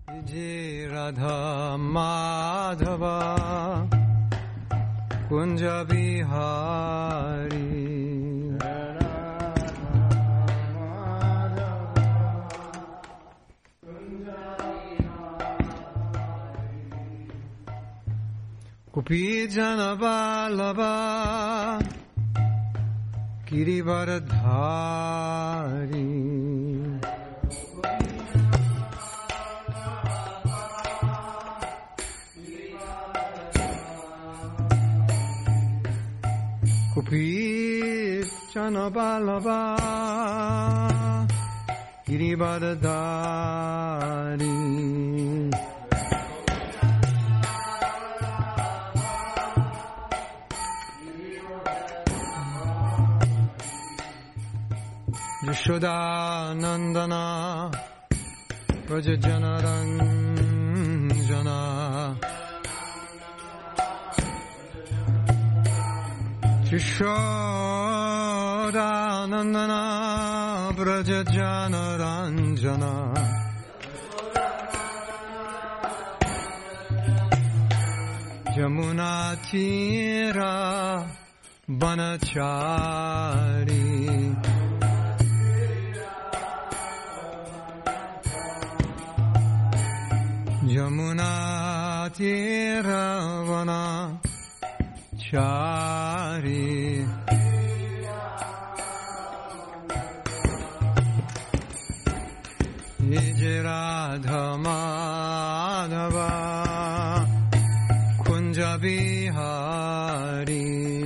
Jai Radha Madhava Kunja Bihari Gopi Jana Vallabha Girivardhari Gopi Jana Vallabha Girivardhari Yashoda Nandana Vrajajana Ranjana Yashoda Nandana Vrajajana Ranjana Jamuna Tira Banachari Yamuna Tiravana Chari Nijiradha Madhava Kunja Bihari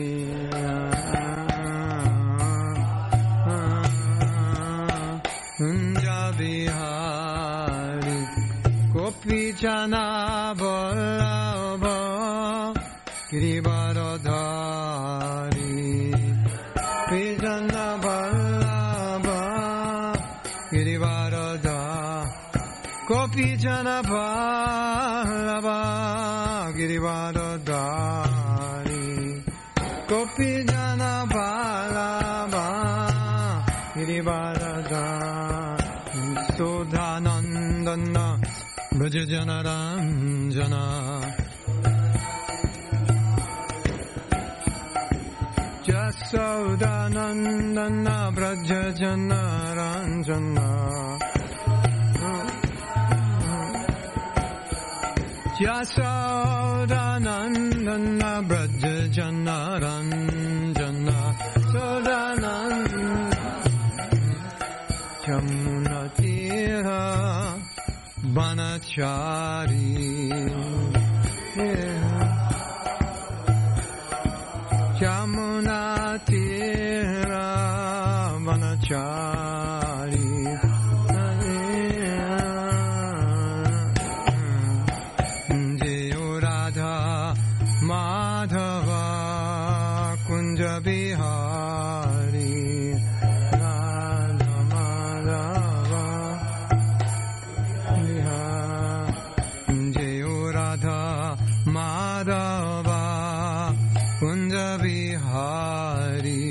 Kunja Bihari Gopi Jana Vallabha Girivardhari Gopi Jana Vallabha Girivardhari Gopi Jana Vallabha Girivardhari Gopi Jana Vallabha Girivardhari Sodhanandana Vrajajana Ranjana Jasodanandana Vrajajana Ranjana Jasodanandana Vrajajana Ranjana Sodanandana Jamuna Tira Banachari Jamuna Tira Banachari Jai Radha Madhava Kunja Bihari Madhava Kunja Bihari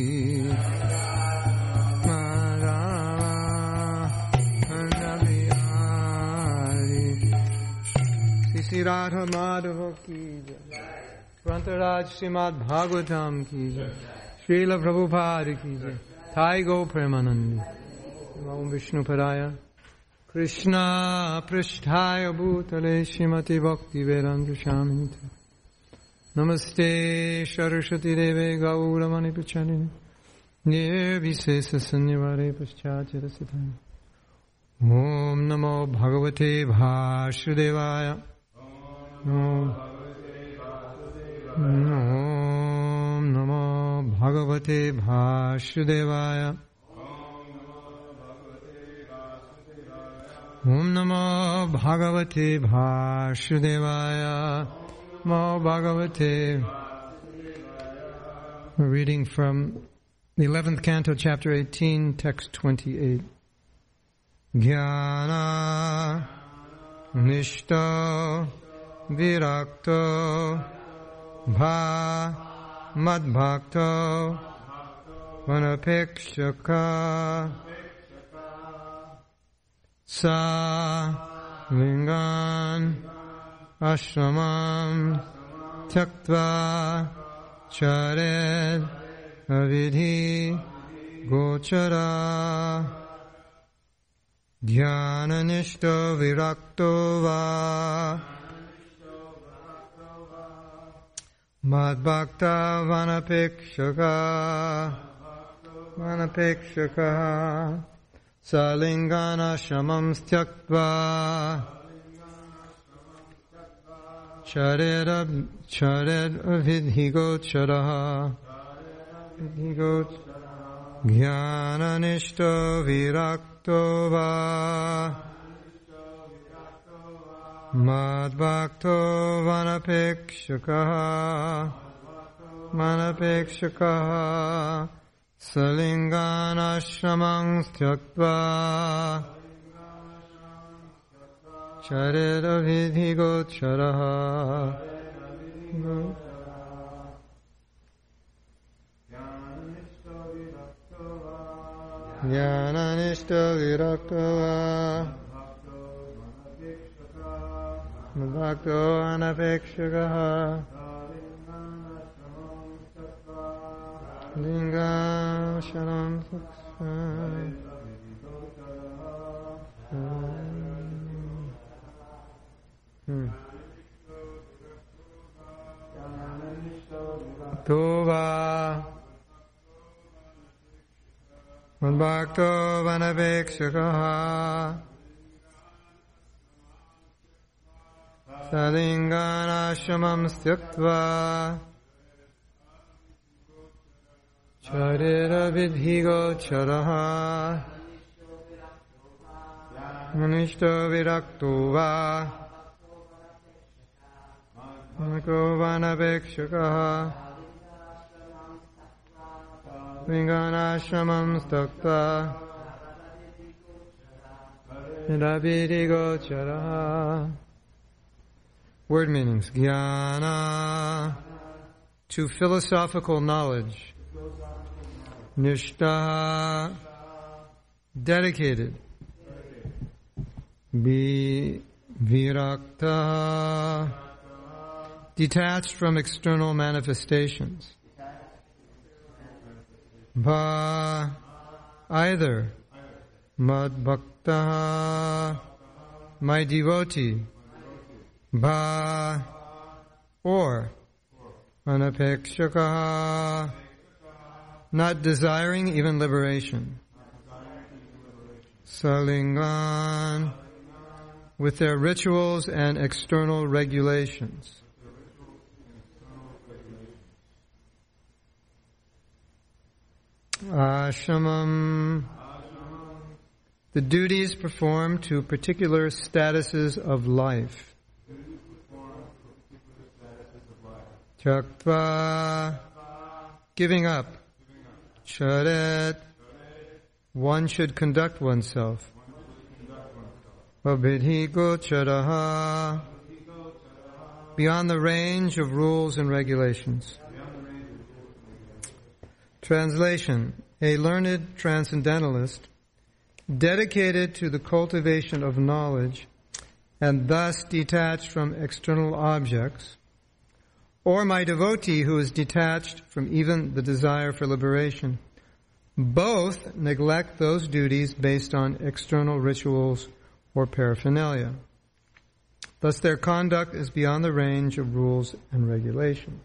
Madhava Kunja Bihari Sri Radha Madhava Ki Jai Grantaraj Srimad Bhagavatam Ki Jai Srila Prabhupada Ki Jai Thai Go Premanandi Om Vishnu Padaya Krishna Prishthaya Bhutale Shrimati Bhakti Vedanta Shamiti Namaste Saraswati Deve Gauramani Pachalini Nirvisesa Sanyavare Paschacharasitani Om Namo Bhagavate Vasudevaya Om Namo Bhagavate Vasudevaya Om Namo Bhagavate Vasudevaya Namo Bhagavate. We're reading from the 11th canto, chapter 18, text 28. Jnana Nishto Virakto Bha Madbhakto Vanapekshaka Sa lingan ashramam tyaktva chared avidhi gochara dhyananishto virakto va madbhakta vanapekshaka salingana shamam tyaktva chared avidhi gochara jnananishto virakto va madbhakto vanapekshaka salingana shamam tyaktva chared avidhi gochara jnananishto virakto va madbhakto vanapekshaka lingam sharam tova madbhakto vanapekshaka salingana shamam tyaktva charera vidhi gocharaha manishto virakto va madbhakto vanapekshaka salingana shamam tyaktva charera vidhi gocharaha. Word meanings. Jnana, to philosophical knowledge. Nishta, dedicated. Virakta, detached from external manifestations. Va, either. Madbhakta, my devotee. Bha, or anapekshaka, not desiring even liberation. Salingan, with their rituals and external regulations. Ashramam, the duties performed to particular statuses of life. Tyaktva, giving up. Charet, one should conduct oneself. Avidhi gocharaha, beyond the range of rules and regulations. Translation: a learned transcendentalist dedicated to the cultivation of knowledge and thus detached from external objects, or my devotee who is detached from even the desire for liberation, both neglect those duties based on external rituals or paraphernalia. Thus their conduct is beyond the range of rules and regulations.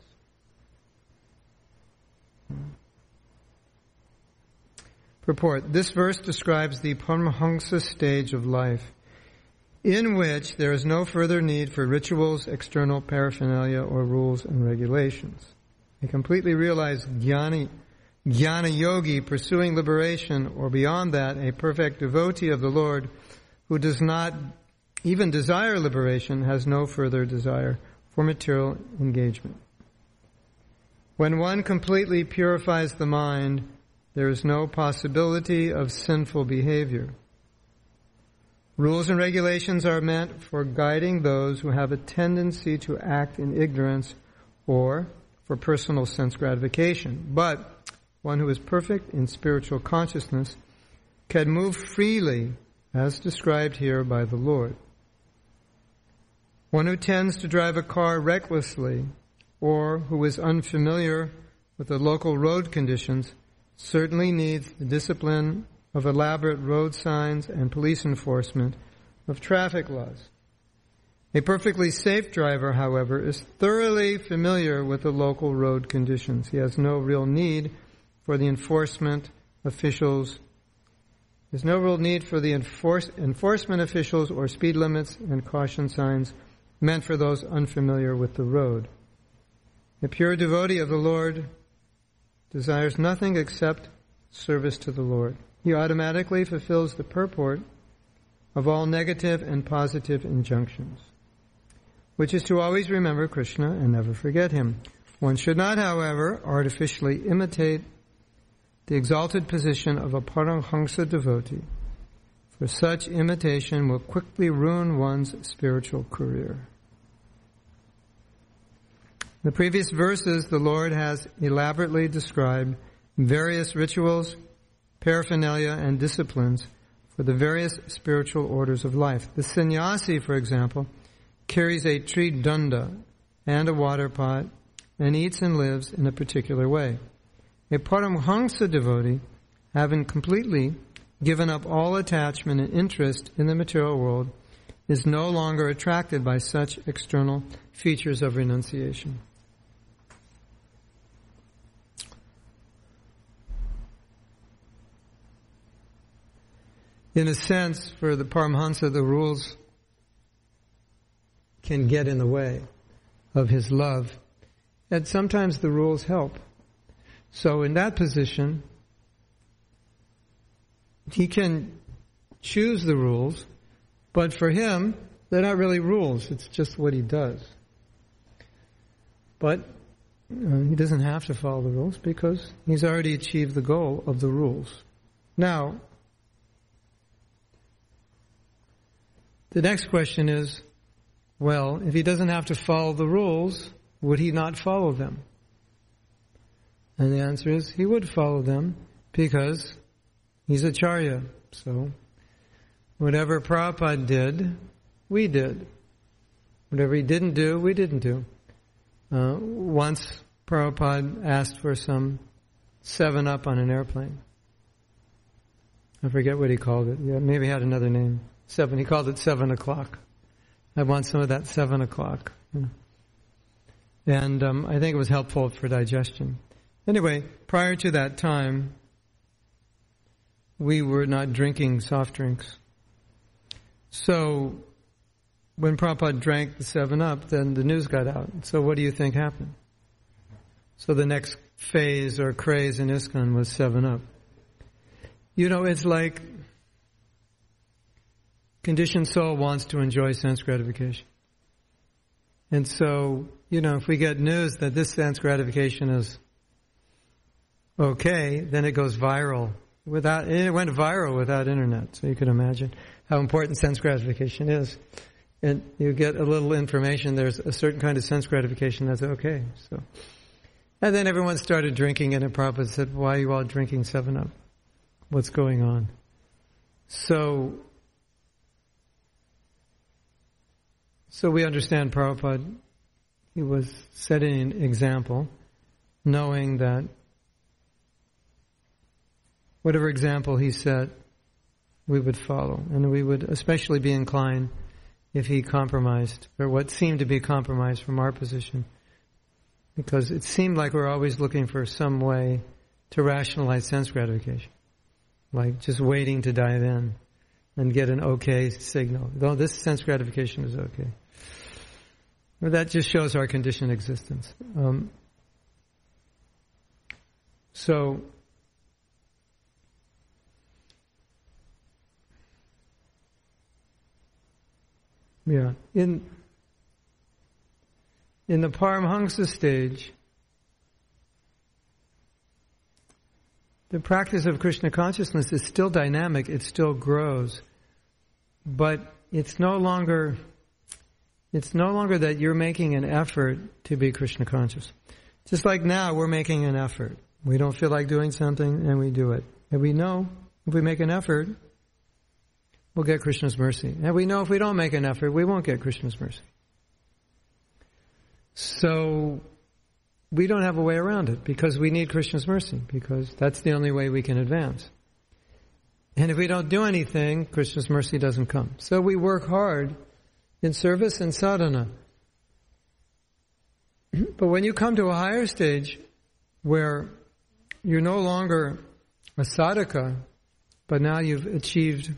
Purport. This verse describes the Paramahamsa stage of life, in which there is no further need for rituals, external paraphernalia, or rules and regulations. A completely realized jnana yogi pursuing liberation, or beyond that, a perfect devotee of the Lord who does not even desire liberation, has no further desire for material engagement. When one completely purifies the mind, there is no possibility of sinful behavior. Rules and regulations are meant for guiding those who have a tendency to act in ignorance or for personal sense gratification. But one who is perfect in spiritual consciousness can move freely, as described here by the Lord. One who tends to drive a car recklessly or who is unfamiliar with the local road conditions certainly needs the discipline of elaborate road signs and police enforcement of traffic laws. A perfectly safe driver, however, is thoroughly familiar with the local road conditions. He has no real need for the enforcement officials. There's no real need for the enforcement officials or speed limits and caution signs meant for those unfamiliar with the road. A pure devotee of the Lord desires nothing except service to the Lord. He automatically fulfills the purport of all negative and positive injunctions, which is to always remember Krishna and never forget him. One should not, however, artificially imitate the exalted position of a Paramhansa devotee, for such imitation will quickly ruin one's spiritual career. In the previous verses, the Lord has elaborately described various rituals, paraphernalia, and disciplines for the various spiritual orders of life. The sannyasi, for example, carries a tree danda and a water pot and eats and lives in a particular way. A Paramhansa devotee, having completely given up all attachment and interest in the material world, is no longer attracted by such external features of renunciation. In a sense, for the Paramhansa, the rules can get in the way of his love, and sometimes the rules help. So in that position, he can choose the rules, but for him, they're not really rules, it's just what he does. But he doesn't have to follow the rules because he's already achieved the goal of the rules. Now, the next question is, well, if he doesn't have to follow the rules, would he not follow them? And the answer is, he would follow them because he's Acharya. So, whatever Prabhupada did, we did. Whatever he didn't do, we didn't do. Once Prabhupada asked for some 7-Up on an airplane. I forget what he called it. Yeah, maybe he had another name. He called it 7 o'clock. I want some of that 7 o'clock. And I think it was helpful for digestion. Anyway, prior to that time, we were not drinking soft drinks. So, when Prabhupada drank the 7-Up, then the news got out. So what do you think happened? So the next phase or craze in ISKCON was 7-Up. You know, it's like conditioned soul wants to enjoy sense gratification. And so, you know, if we get news that this sense gratification is okay, then it goes viral. It went viral without internet, so you can imagine how important sense gratification is. And you get a little information, there's a certain kind of sense gratification that's okay. So, and then everyone started drinking it, and Prabhupada said, why are you all drinking 7-Up? What's going on? So we understand Prabhupada, he was setting an example, knowing that whatever example he set, we would follow. And we would especially be inclined if he compromised, or what seemed to be compromised from our position. Because it seemed like we're always looking for some way to rationalize sense gratification. Like just waiting to dive in and get an okay signal. Though this sense gratification is okay. Well, that just shows our conditioned existence. Yeah, in the Paramhansa stage, the practice of Krishna consciousness is still dynamic, it still grows, but it's no longer that you're making an effort to be Krishna conscious. Just like now, we're making an effort. We don't feel like doing something, and we do it. And we know if we make an effort, we'll get Krishna's mercy. And we know if we don't make an effort, we won't get Krishna's mercy. So we don't have a way around it because we need Krishna's mercy, because that's the only way we can advance. And if we don't do anything, Krishna's mercy doesn't come. So we work hard in service and sadhana. But when you come to a higher stage where you're no longer a sadhaka, but now you've achieved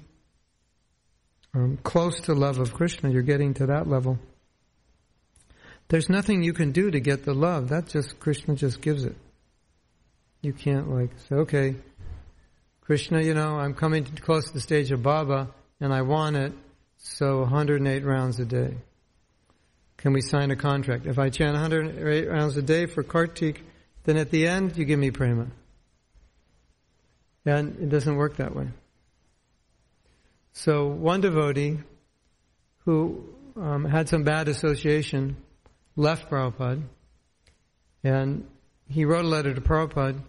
close to love of Krishna, you're getting to that level. There's nothing you can do to get the love. That just, Krishna just gives it. You can't say, okay, Krishna, I'm coming close to the stage of Baba, and I want it, so 108 rounds a day. Can we sign a contract? If I chant 108 rounds a day for Kartik, then at the end, you give me prema. And it doesn't work that way. So one devotee who had some bad association left Prabhupada, and he wrote a letter to Prabhupada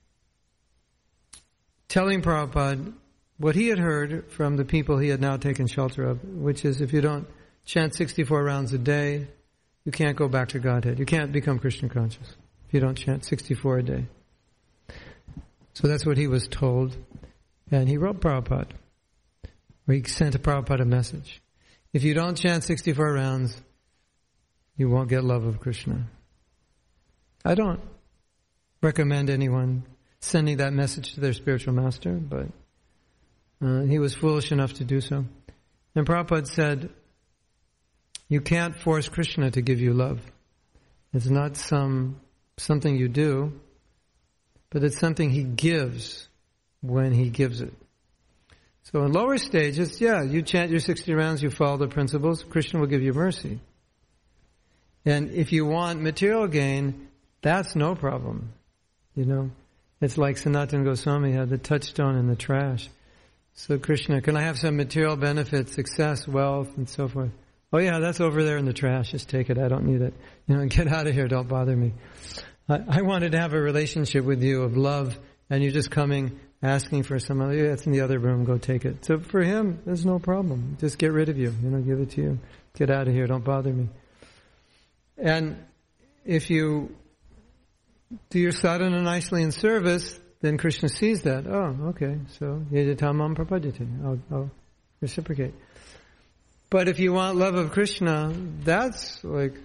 telling Prabhupada what he had heard from the people he had now taken shelter of, which is if you don't chant 64 rounds a day, you can't go back to Godhead. You can't become Krishna conscious if you don't chant 64 a day. So that's what he was told. And he wrote Prabhupada, or he sent to Prabhupada a message. If you don't chant 64 rounds, you won't get love of Krishna. I don't recommend anyone sending that message to their spiritual master, but he was foolish enough to do so. And Prabhupada said, you can't force Krishna to give you love. It's not something you do, but it's something he gives when he gives it. So in lower stages, you chant your 60 rounds, you follow the principles, Krishna will give you mercy. And if you want material gain, that's no problem. It's like Sanatana Goswami had the touchstone in the trash. So Krishna, can I have some material benefit, success, wealth, and so forth? Oh yeah, that's over there in the trash. Just take it. I don't need it. Get out of here. Don't bother me. I wanted to have a relationship with you of love, and you're just coming, asking for some other. Yeah, it's in the other room. Go take it. So for him, there's no problem. Just get rid of you. Give it to you. Get out of here. Don't bother me. And if you do your sadhana nicely in service, then Krishna sees that. Oh, okay. So yeditamam prapadyate. I'll reciprocate. But if you want love of Krishna, that's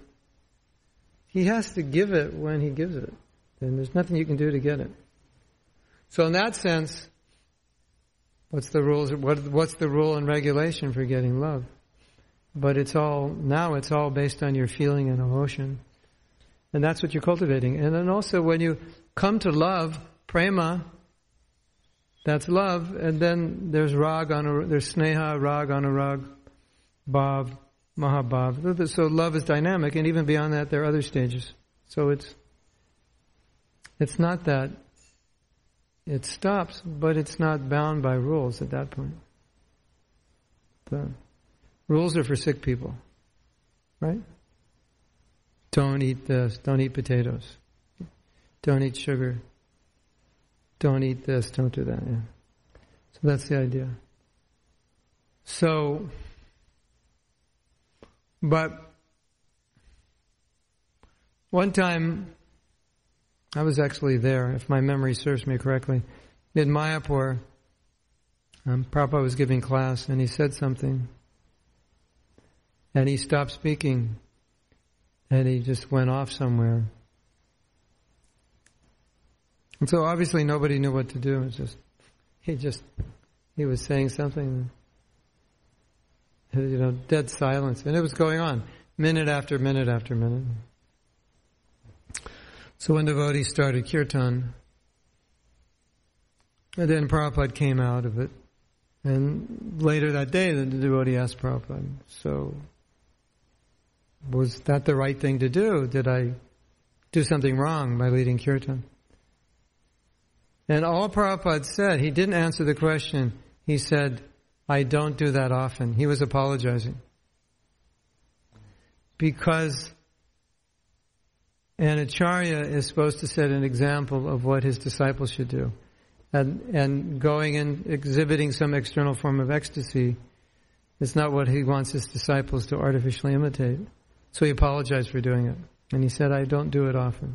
he has to give it when he gives it. And there's nothing you can do to get it. So in that sense, what's the rules? What's the rule and regulation for getting love? But it's all based on your feeling and emotion. And that's what you're cultivating. And then also when you come to love, prema, that's love. And then there's there's sneha, rag, anurag, bhav, mahabhav. So love is dynamic, and even beyond that there are other stages. So it's not that it stops, but it's not bound by rules at that point. The rules are for sick people, right? Don't eat this, don't eat potatoes, don't eat sugar, don't eat this, don't do that. Yeah. So that's the idea. So, but one time, I was actually there, if my memory serves me correctly, in Mayapur. Prabhupada was giving class, and he said something, and he stopped speaking, and he just went off somewhere. And so obviously nobody knew what to do. It's just he was saying something, dead silence, and it was going on minute after minute after minute. So when devotees started kirtan, and then Prabhupada came out of it, and later that day the devotee asked Prabhupada, so was that the right thing to do? Did I do something wrong by leading kirtan? And all Prabhupada said, he didn't answer the question. He said, I don't do that often. He was apologizing. Because an acharya is supposed to set an example of what his disciples should do. And going and exhibiting some external form of ecstasy is not what he wants his disciples to artificially imitate. So he apologized for doing it. And he said, I don't do it often.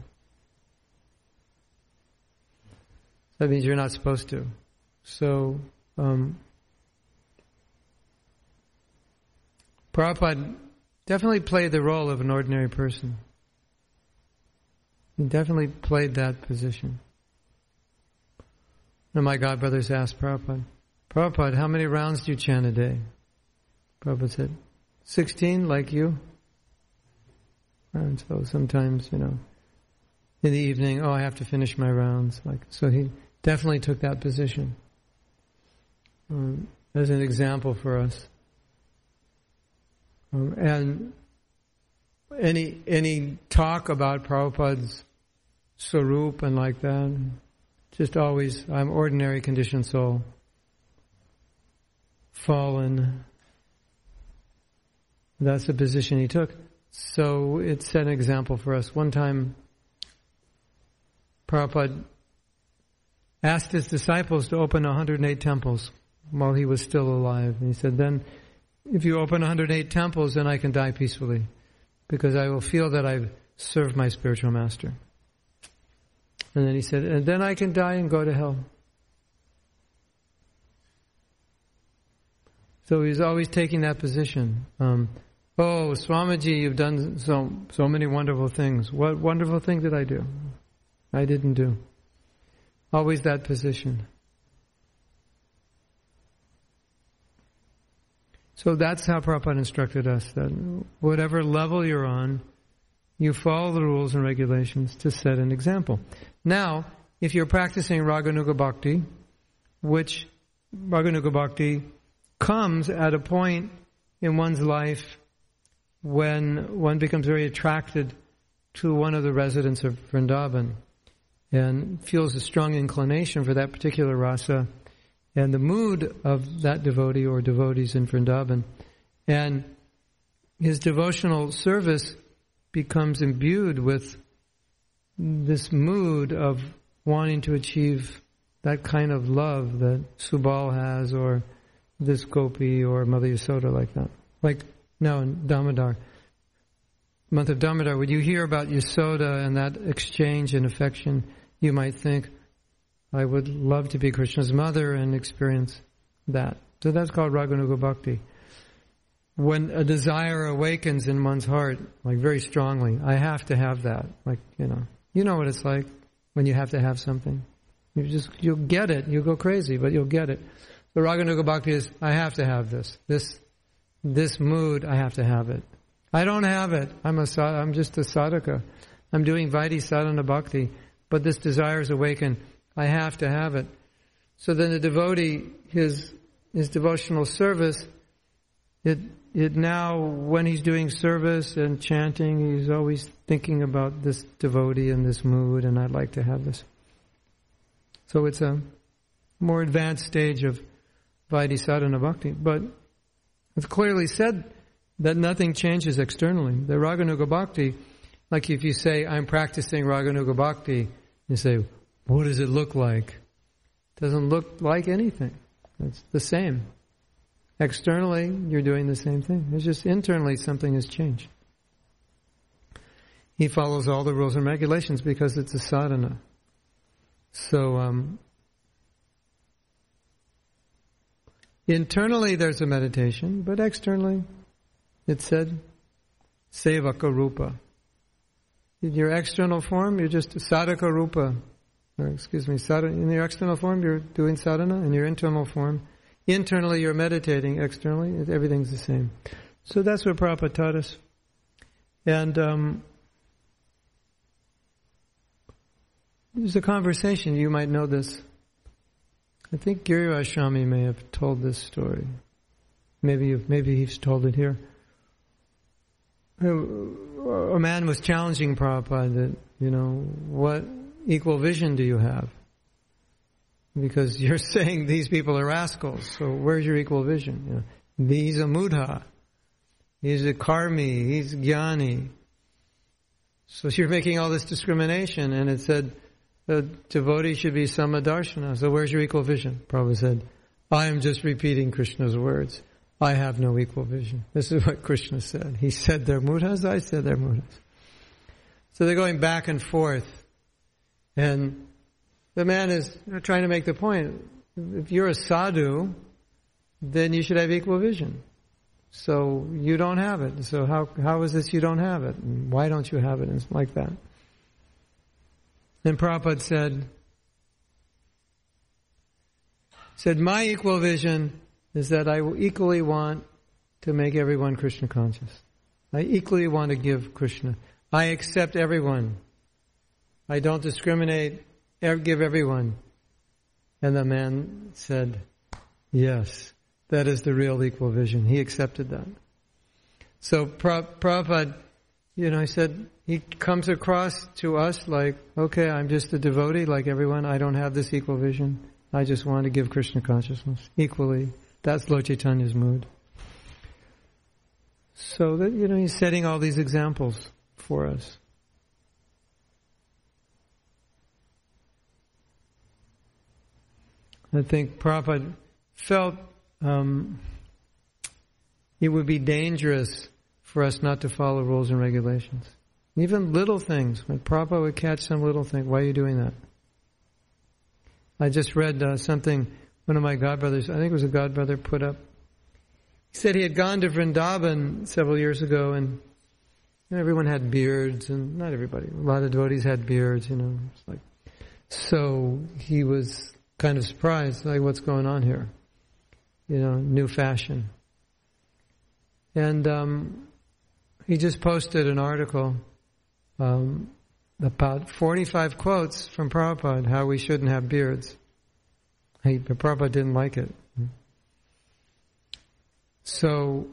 That means you're not supposed to. So, Prabhupada definitely played the role of an ordinary person. He definitely played that position. And my godbrothers asked Prabhupada, how many rounds do you chant a day? Prabhupada said, 16, like you. And so sometimes, in the evening, I have to finish my rounds. So he definitely took that position as an example for us. And any talk about Prabhupada's Swarup and like that, just always, I'm ordinary conditioned soul, fallen. That's the position he took. So it set an example for us. One time, Prabhupada asked his disciples to open 108 temples while he was still alive. And he said, then, if you open 108 temples, then I can die peacefully, because I will feel that I've served my spiritual master. And then he said, and then I can die and go to hell. So he's always taking that position. Swamiji, you've done so many wonderful things. What wonderful thing did I do? I didn't do. Always that position. So that's how Prabhupada instructed us, that whatever level you're on, you follow the rules and regulations to set an example. Now, if you're practicing Raganuga Bhakti, which Raganuga Bhakti comes at a point in one's life when one becomes very attracted to one of the residents of Vrindavan and feels a strong inclination for that particular rasa and the mood of that devotee or devotees in Vrindavan. And his devotional service becomes imbued with this mood of wanting to achieve that kind of love that Subal has, or this Gopi or Mother Yasoda, like that. Like now in Damodar, month of Damodar, when you hear about Yasoda and that exchange and affection, you might think, I would love to be Krishna's mother and experience that. So that's called Raganuga Bhakti. When a desire awakens in one's heart, like very strongly, I have to have that. Like, you know what it's like when you have to have something. You'll get it. You'll go crazy, but you'll get it. The Raganuga Bhakti is, I have to have this. This mood, I have to have it. I don't have it. I'm just a sadhaka. I'm doing Vaidhi sadhana bhakti, but this desire is awakened. I have to have it. So then the devotee, his devotional service, it now, when he's doing service and chanting, he's always thinking about this devotee and this mood, and I'd like to have this. So it's a more advanced stage of Vaidhi sadhana bhakti. But it's clearly said that nothing changes externally. The Raganuga Bhakti, like if you say, I'm practicing Raganuga Bhakti, you say, what does it look like? It doesn't look like anything. It's the same. Externally, you're doing the same thing. It's just internally something has changed. He follows all the rules and regulations because it's a sadhana. So, internally there's a meditation, but externally, it said, sevaka rupa. In your external form, you're just sadhaka rupa. In your external form, you're doing sadhana. In your internal form, internally you're meditating. Externally, everything's the same. So that's what Prabhupada taught us. And there's a conversation, you might know this. I think Giriraj Swami may have told this story. Maybe he's told it here. A man was challenging Prabhupada that, what equal vision do you have? Because you're saying these people are rascals, so where's your equal vision? He's a mudha, he's a karmi, he's jnani. So you're making all this discrimination, and it said the devotee should be samadarshana. So where's your equal vision? Prabhupada said, I am just repeating Krishna's words. I have no equal vision. This is what Krishna said. He said they're mudhas, I said they're mudhas. So they're going back and forth. And the man is trying to make the point, if you're a sadhu, then you should have equal vision. So you don't have it. So how is this you don't have it? And why don't you have it? And it's like that. Then Prabhupada said, my equal vision is that I equally want to make everyone Krishna conscious. I equally want to give Krishna. I accept everyone. I don't discriminate, give everyone. And the man said, yes, that is the real equal vision. He accepted that. So Prabhupada, he said, he comes across to us like, okay, I'm just a devotee like everyone. I don't have this equal vision. I just want to give Krishna consciousness equally. That's Lord Chaitanya's mood. So that, he's setting all these examples for us. I think Prabhupada felt it would be dangerous for us not to follow rules and regulations. Even little things. When Prabhupada would catch some little thing, why are you doing that? I just read something one of my godbrothers, I think it was a godbrother, put up. He said he had gone to Vrindavan several years ago, and everyone had beards, and not everybody, a lot of devotees had beards, It's like, so he was kind of surprised, like, what's going on here? New fashion. And he just posted an article about 45 quotes from Prabhupada, how we shouldn't have beards. Prabhupada didn't like it. So,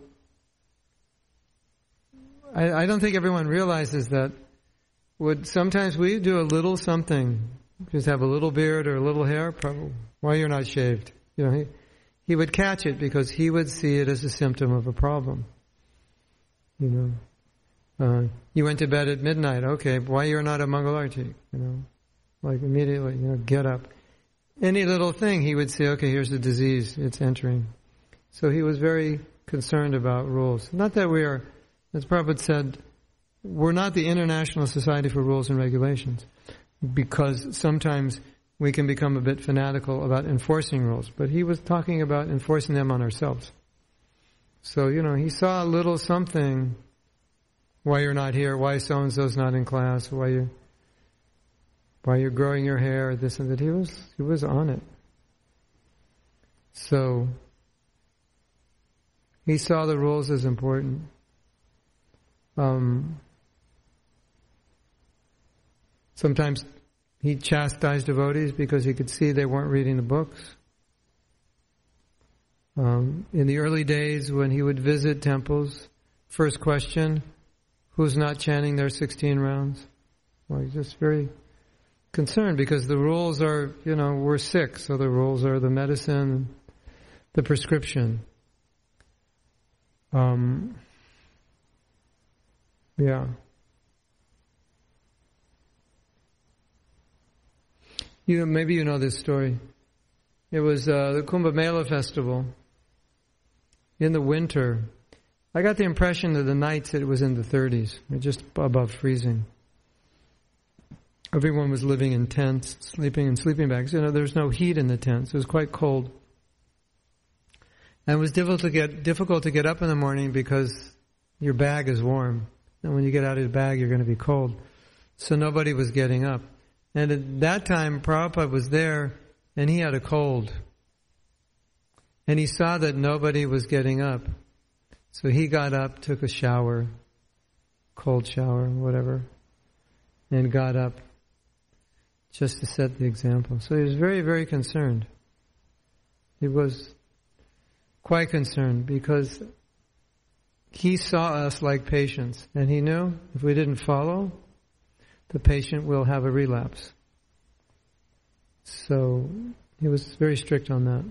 I don't think everyone realizes that sometimes we do a little something, just have a little beard or a little hair, probably, why you're not shaved? He would catch it because he would see it as a symptom of a problem. You went to bed at midnight, okay, why you're not a Mangalarti? Like immediately, get up. Any little thing, he would say, okay, here's the disease, it's entering. So he was very concerned about rules. Not that we are, as Prabhupada said, we're not the International Society for Rules and Regulations, because sometimes we can become a bit fanatical about enforcing rules. But he was talking about enforcing them on ourselves. So, he saw a little something, why you're not here, why so-and-so's not in class, why you're growing your hair, this and that. He was on it. So, he saw the rules as important. Sometimes he chastised devotees because he could see they weren't reading the books. In the early days when he would visit temples, first question, who's not chanting their 16 rounds? Well, he's just very concerned because the rules are, we're sick, so the rules are the medicine, the prescription. Yeah. Maybe you know this story. It was the Kumbh Mela festival in the winter. I got the impression that the nights it was in the 30s, just above freezing. Everyone was living in tents, sleeping in sleeping bags. There's no heat in the tents. It was quite cold. And it was difficult to get up in the morning because your bag is warm. And when you get out of the bag, you're going to be cold. So nobody was getting up. And at that time, Prabhupada was there, and he had a cold. And he saw that nobody was getting up. So he got up, took a shower, cold shower, whatever, and got up just to set the example. So he was very, very concerned. He was quite concerned because he saw us like patients, and he knew if we didn't follow, the patient will have a relapse. So he was very strict on that.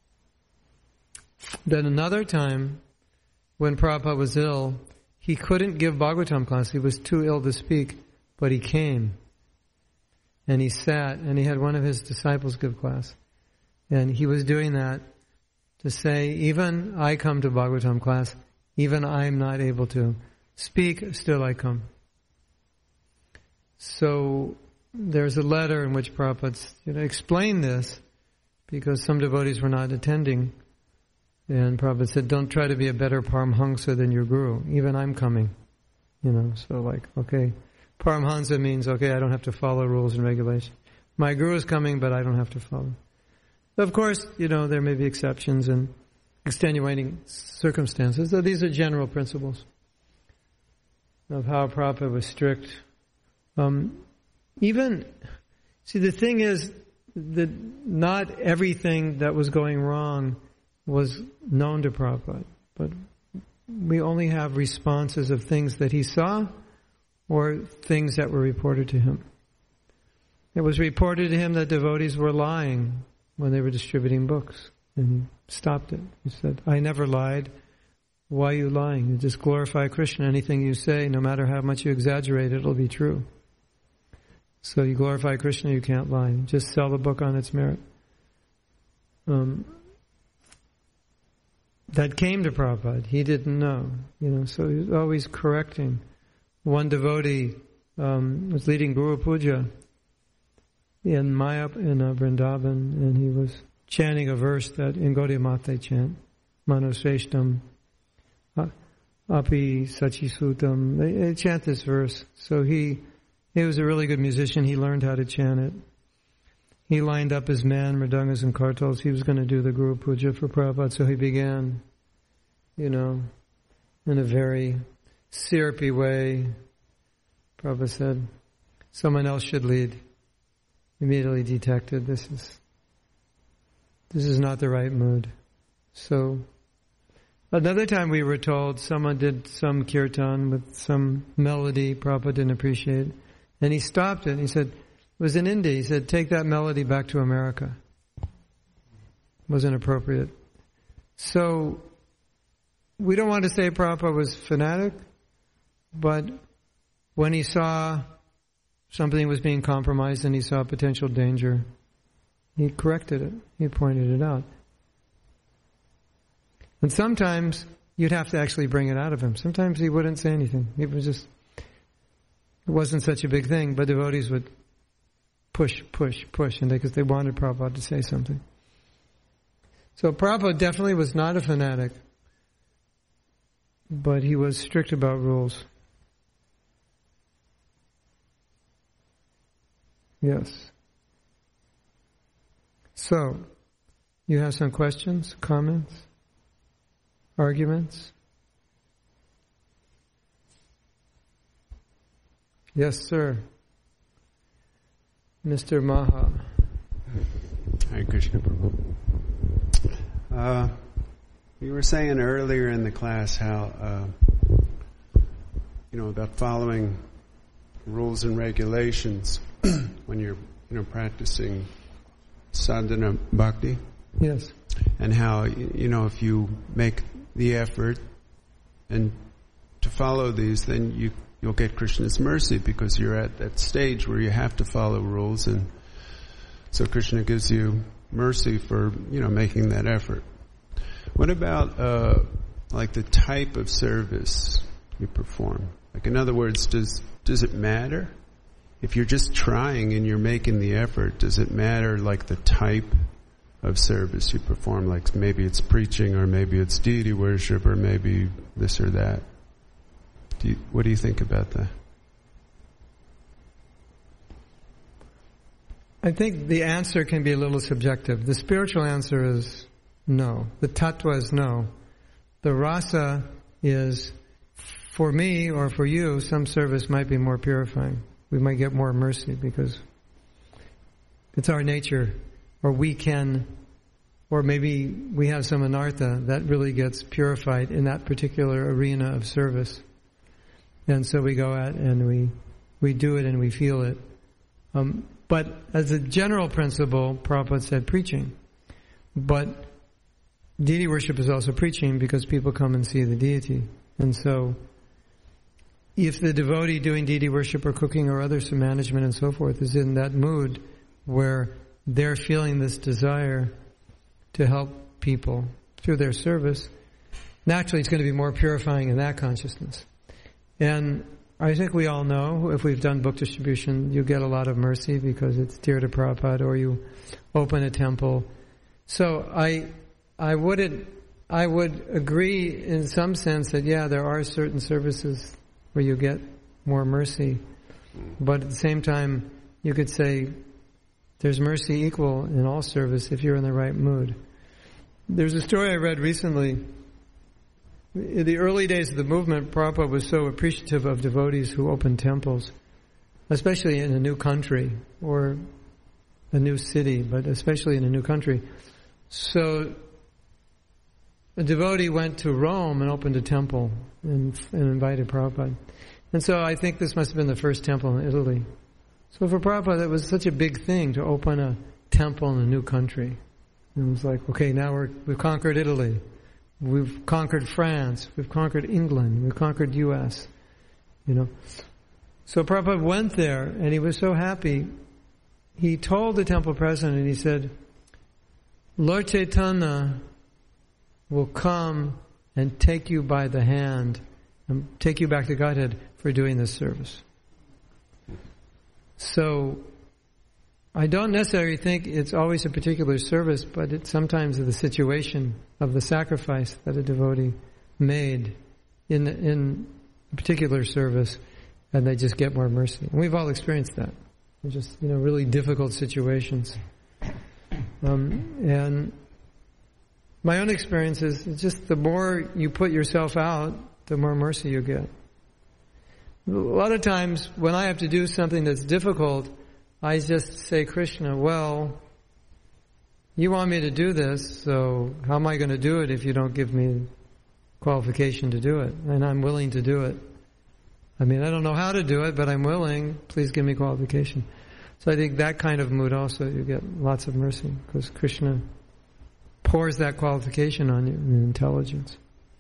Then another time, when Prabhupada was ill, he couldn't give Bhagavatam class. He was too ill to speak, but he came. And he sat, and he had one of his disciples give class. And he was doing that to say, even I come to Bhagavatam class, even I'm not able to speak, still I come. So there's a letter in which Prabhupada explained this, because some devotees were not attending. And Prabhupada said, don't try to be a better Paramhansa than your guru. Even I'm coming. So okay. Paramhansa means, okay, I don't have to follow rules and regulations. My guru is coming, but I don't have to follow. Of course, there may be exceptions and extenuating circumstances. So these are general principles of how Prabhupada was strict. The thing is that not everything that was going wrong was known to Prabhupada, but we only have responses of things that he saw or things that were reported to him. It was reported to him that devotees were lying when they were distributing books, and he stopped it. He said, I never lied. Why are you lying? You just glorify Krishna. Anything you say, no matter how much you exaggerate, it'll be true. So you glorify Krishna, you can't lie. Just sell the book on its merit. That came to Prabhupada. He didn't know, so he was always correcting. One devotee was leading Guru Puja in Vrindavan, and he was chanting a verse that in Gaudiya Mata chant, Manoshreshtam, Api Sachisutam. They chant this verse. So he was a really good musician. He learned how to chant it. He lined up his men, mridangas and kartals. He was going to do the Guru Puja for Prabhupada, so he began, in a very syrupy way. Prabhupada said, someone else should lead. Immediately detected, this is not the right mood. So, another time we were told someone did some kirtan with some melody Prabhupada didn't appreciate, and he stopped it and he said, it was in India. He said, take that melody back to America. It wasn't appropriate. So, we don't want to say Prabhupada was fanatic, but when he saw something was being compromised and he saw potential danger, he corrected it. He pointed it out. And sometimes you'd have to actually bring it out of him. Sometimes he wouldn't say anything. It wasn't such a big thing, but devotees would push, and because they wanted Prabhupada to say something. So Prabhupada definitely was not a fanatic, but he was strict about rules. Yes. So, you have some questions, comments, arguments? Yes, sir. Mr. Maha. Hare Krishna Prabhu. You were saying earlier in the class how, about following rules and regulations when you're, practicing sadhana bhakti. Yes. And how, if you make the effort and to follow these, then you'll get Krishna's mercy because you're at that stage where you have to follow rules, and so Krishna gives you mercy for, making that effort. What about, the type of service you perform? In other words, does it matter? If you're just trying and you're making the effort, does it matter, the type of service you perform? Maybe it's preaching, or maybe it's deity worship, or maybe this or that. What do you think about that? I think the answer can be a little subjective. The spiritual answer is no. The tattva is no. The rasa is, for me or for you, some service might be more purifying. We might get more mercy because it's our nature, or or maybe we have some anartha that really gets purified in that particular arena of service. And so we go out and we do it and we feel it. But as a general principle, Prabhupada said preaching. But deity worship is also preaching because people come and see the deity. And so if the devotee doing deity worship or cooking or other some management and so forth is in that mood where they're feeling this desire to help people through their service, naturally it's going to be more purifying in that consciousness. And I think we all know, if we've done book distribution, you get a lot of mercy because it's dear to Prabhupada, or you open a temple. So I would agree in some sense that, yeah, there are certain services where you get more mercy. But at the same time, you could say there's mercy equal in all service if you're in the right mood. There's a story I read recently. In the early days of the movement, Prabhupada was so appreciative of devotees who opened temples, especially in a new country or a new city, but especially in a new country. So a devotee went to Rome and opened a temple and invited Prabhupada. And so I think this must have been the first temple in Italy. So for Prabhupada, it was such a big thing to open a temple in a new country. And it was like, okay, now we've conquered Italy. We've conquered France. We've conquered England. We've conquered U.S. So Prabhupada went there, and he was so happy. He told the temple president, he said, Lord Chaitanya will come and take you by the hand and take you back to Godhead for doing this service. So I don't necessarily think it's always a particular service, but it's sometimes the situation of the sacrifice that a devotee made in a particular service, and they just get more mercy. And we've all experienced that. Just, really difficult situations. And my own experience is just the more you put yourself out, the more mercy you get. A lot of times when I have to do something that's difficult, I just say, Krishna, well, you want me to do this, so how am I going to do it if you don't give me qualification to do it? And I'm willing to do it. I don't know how to do it, but I'm willing. Please give me qualification. So I think that kind of mood also, you get lots of mercy, because Krishna pours that qualification on you in intelligence.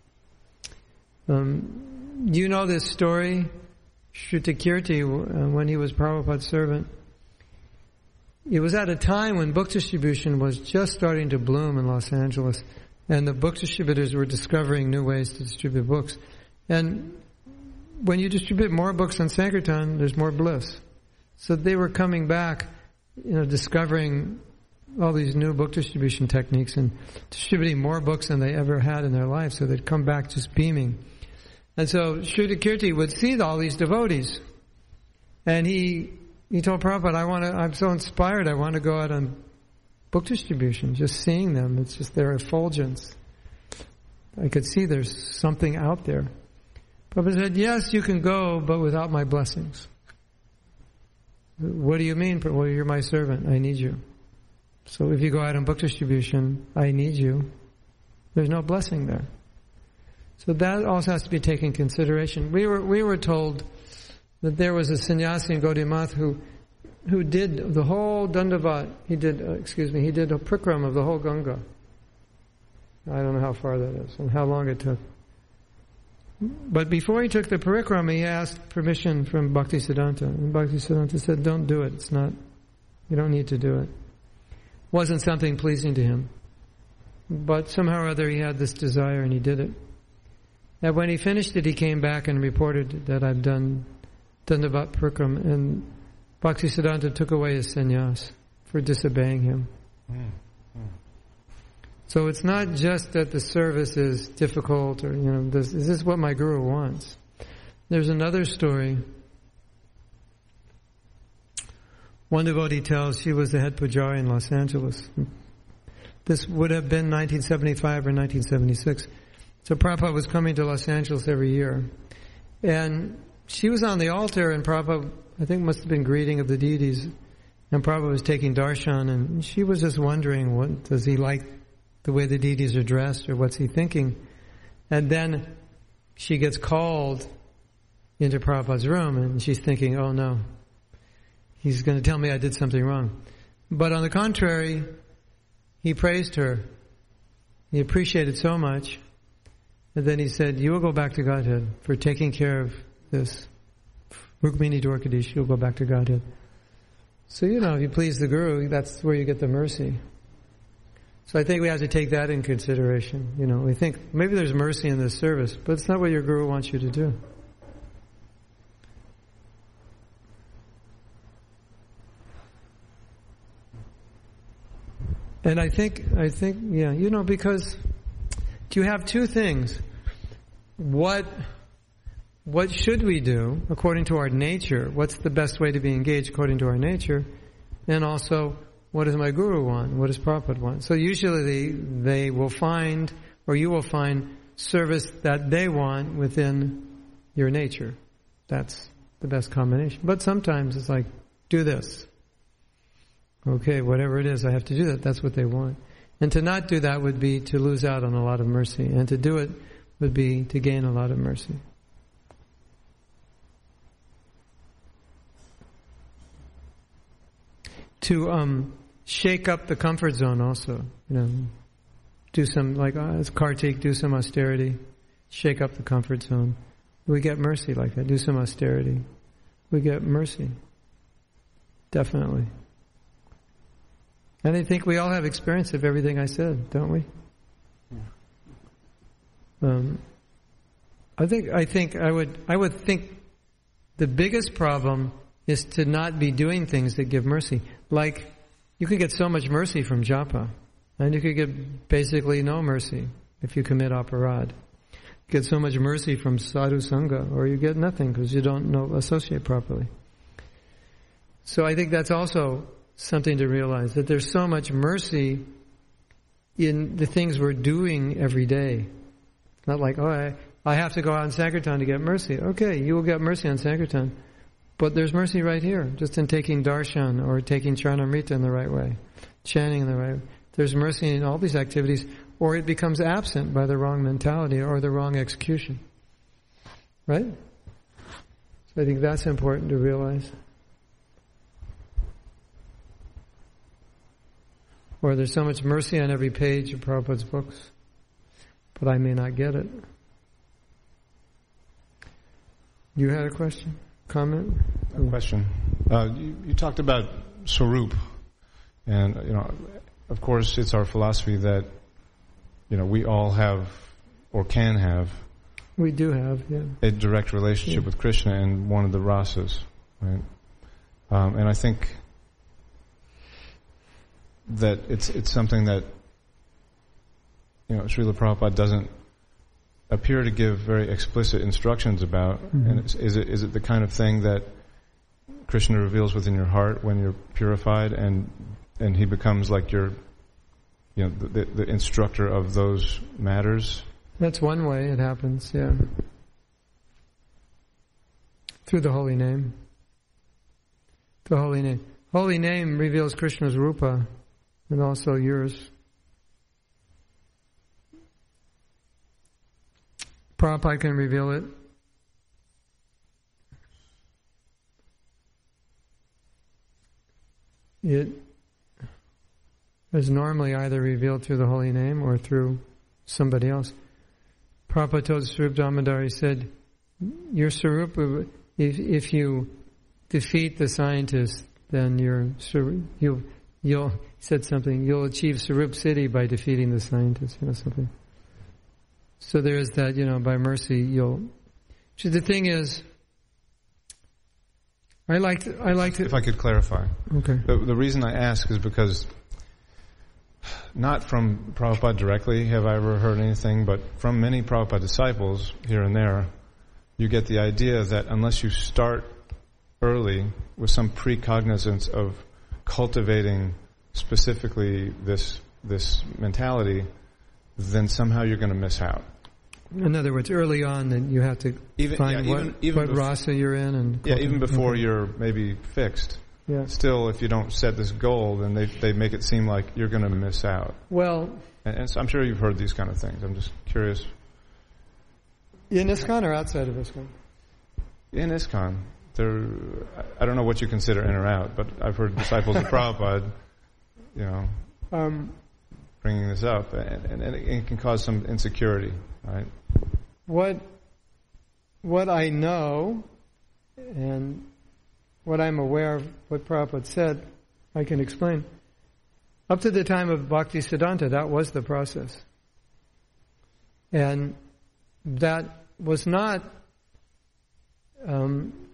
You know this story, Shrutakirti, when he was Prabhupada's servant. It was at a time when book distribution was just starting to bloom in Los Angeles, and the book distributors were discovering new ways to distribute books. And when you distribute more books on Sankirtan, there's more bliss. So they were coming back, discovering all these new book distribution techniques and distributing more books than they ever had in their life. So they'd come back just beaming. And so Shrutakirti would see all these devotees, and he told Prabhupada, I'm so inspired, I want to go out on book distribution. Just seeing them, it's just their effulgence. I could see there's something out there. Prabhupada said, yes, you can go, but without my blessings. What do you mean? Well, you're my servant. I need you. So if you go out on book distribution, I need you. There's no blessing there. So that also has to be taken into consideration. We were told that there was a sannyasi in Gaudiya Math who did the whole Dandavat. He did a prikram of the whole Ganga. I don't know how far that is and how long it took. But before he took the parikrama, he asked permission from Bhaktisiddhanta. And Bhaktisiddhanta said, don't do it. You don't need to do it. Wasn't something pleasing to him. But somehow or other he had this desire and he did it. And when he finished it, he came back and reported that I've done Dandavat Parikram. And Bhaktisiddhanta took away his sannyas for disobeying him. So it's not just that the service is difficult or, is this what my guru wants? There's another story. One devotee tells she was the head pujari in Los Angeles. This would have been 1975 or 1976. So Prabhupada was coming to Los Angeles every year. And she was on the altar and Prabhupada, I think, must have been greeting of the deities. And Prabhupada was taking darshan and she was just wondering, what does he like the way the deities are dressed, or what's he thinking? And then she gets called into Prabhupada's room, and she's thinking, oh no, he's going to tell me I did something wrong. But on the contrary, he praised her. He appreciated so much. And then he said, you will go back to Godhead for taking care of this. Rukmini Dwarkadish, you'll go back to Godhead. So, if you please the Guru, that's where you get the mercy. So I think we have to take that in consideration. We think maybe there's mercy in this service, but it's not what your Guru wants you to do. And I think, yeah, because you have two things. What should we do according to our nature? What's the best way to be engaged according to our nature? And also, what does my guru want? What does Prabhupada want? So usually they will find, or you will find, service that they want within your nature. That's the best combination. But sometimes it's like, do this. Okay, whatever it is, I have to do that. That's what they want. And to not do that would be to lose out on a lot of mercy. And to do it would be to gain a lot of mercy. To shake up the comfort zone also. Do some, like as Kartik, do some austerity. Shake up the comfort zone. We get mercy like that. Do some austerity. We get mercy. Definitely. And I think we all have experience of everything I said, don't we? I think I would think the biggest problem is to not be doing things that give mercy. Like, you could get so much mercy from japa, and you could get basically no mercy if you commit aparad. You get so much mercy from sadhu sangha, or you get nothing because you don't associate properly. So I think that's also something to realize, that there's so much mercy in the things we're doing every day. Not like, I have to go out on Sankirtan to get mercy. Okay, you will get mercy on Sankirtan. But there's mercy right here, just in taking darshan or taking charnamrita in the right way, chanting in the right way. There's mercy in all these activities, or it becomes absent by the wrong mentality or the wrong execution. Right? So I think that's important to realize. Or there's so much mercy on every page of Prabhupada's books, but I may not get it. You had a question? Comment? A question. You talked about Swarup, and of course, it's our philosophy that we all have or can have. We do have, yeah, a direct relationship with Krishna in one of the rasas, right? And I think that it's something that Srila Prabhupada doesn't appear to give very explicit instructions about. Mm-hmm. And is it the kind of thing that Krishna reveals within your heart when you're purified, and he becomes like your the instructor of those matters? That's one way it happens, yeah. Through the holy name. The holy name. Holy name reveals Krishna's rupa and also yours. Prabhupada can reveal it. It is normally either revealed through the holy name or through somebody else. Prabhupada told Swarup Damodar, he said, your Swarup, if you defeat the scientists, then you'll achieve Swarup Siddhi by defeating the scientists, something. So there is that, by mercy the thing is, I like to. If I could clarify. Okay. The reason I ask is because, not from Prabhupada directly have I ever heard anything, but from many Prabhupada disciples here and there, you get the idea that unless you start early with some precognizance of cultivating specifically this mentality, then somehow you're going to miss out. In other words, early on, then you have to find what rasa you're in, and even before you're maybe fixed. Yeah. Still, if you don't set this goal, then they make it seem like you're going to miss out. Well, and so I'm sure you've heard these kind of things. I'm just curious. In ISKCON or outside of ISKCON? In ISKCON, I don't know what you consider in or out, but I've heard disciples of Prabhupada, bringing this up, and it can cause some insecurity, right? What I know, and what I'm aware of what Prabhupada said, I can explain. Up to the time of Bhaktisiddhanta, that was the process. And that was not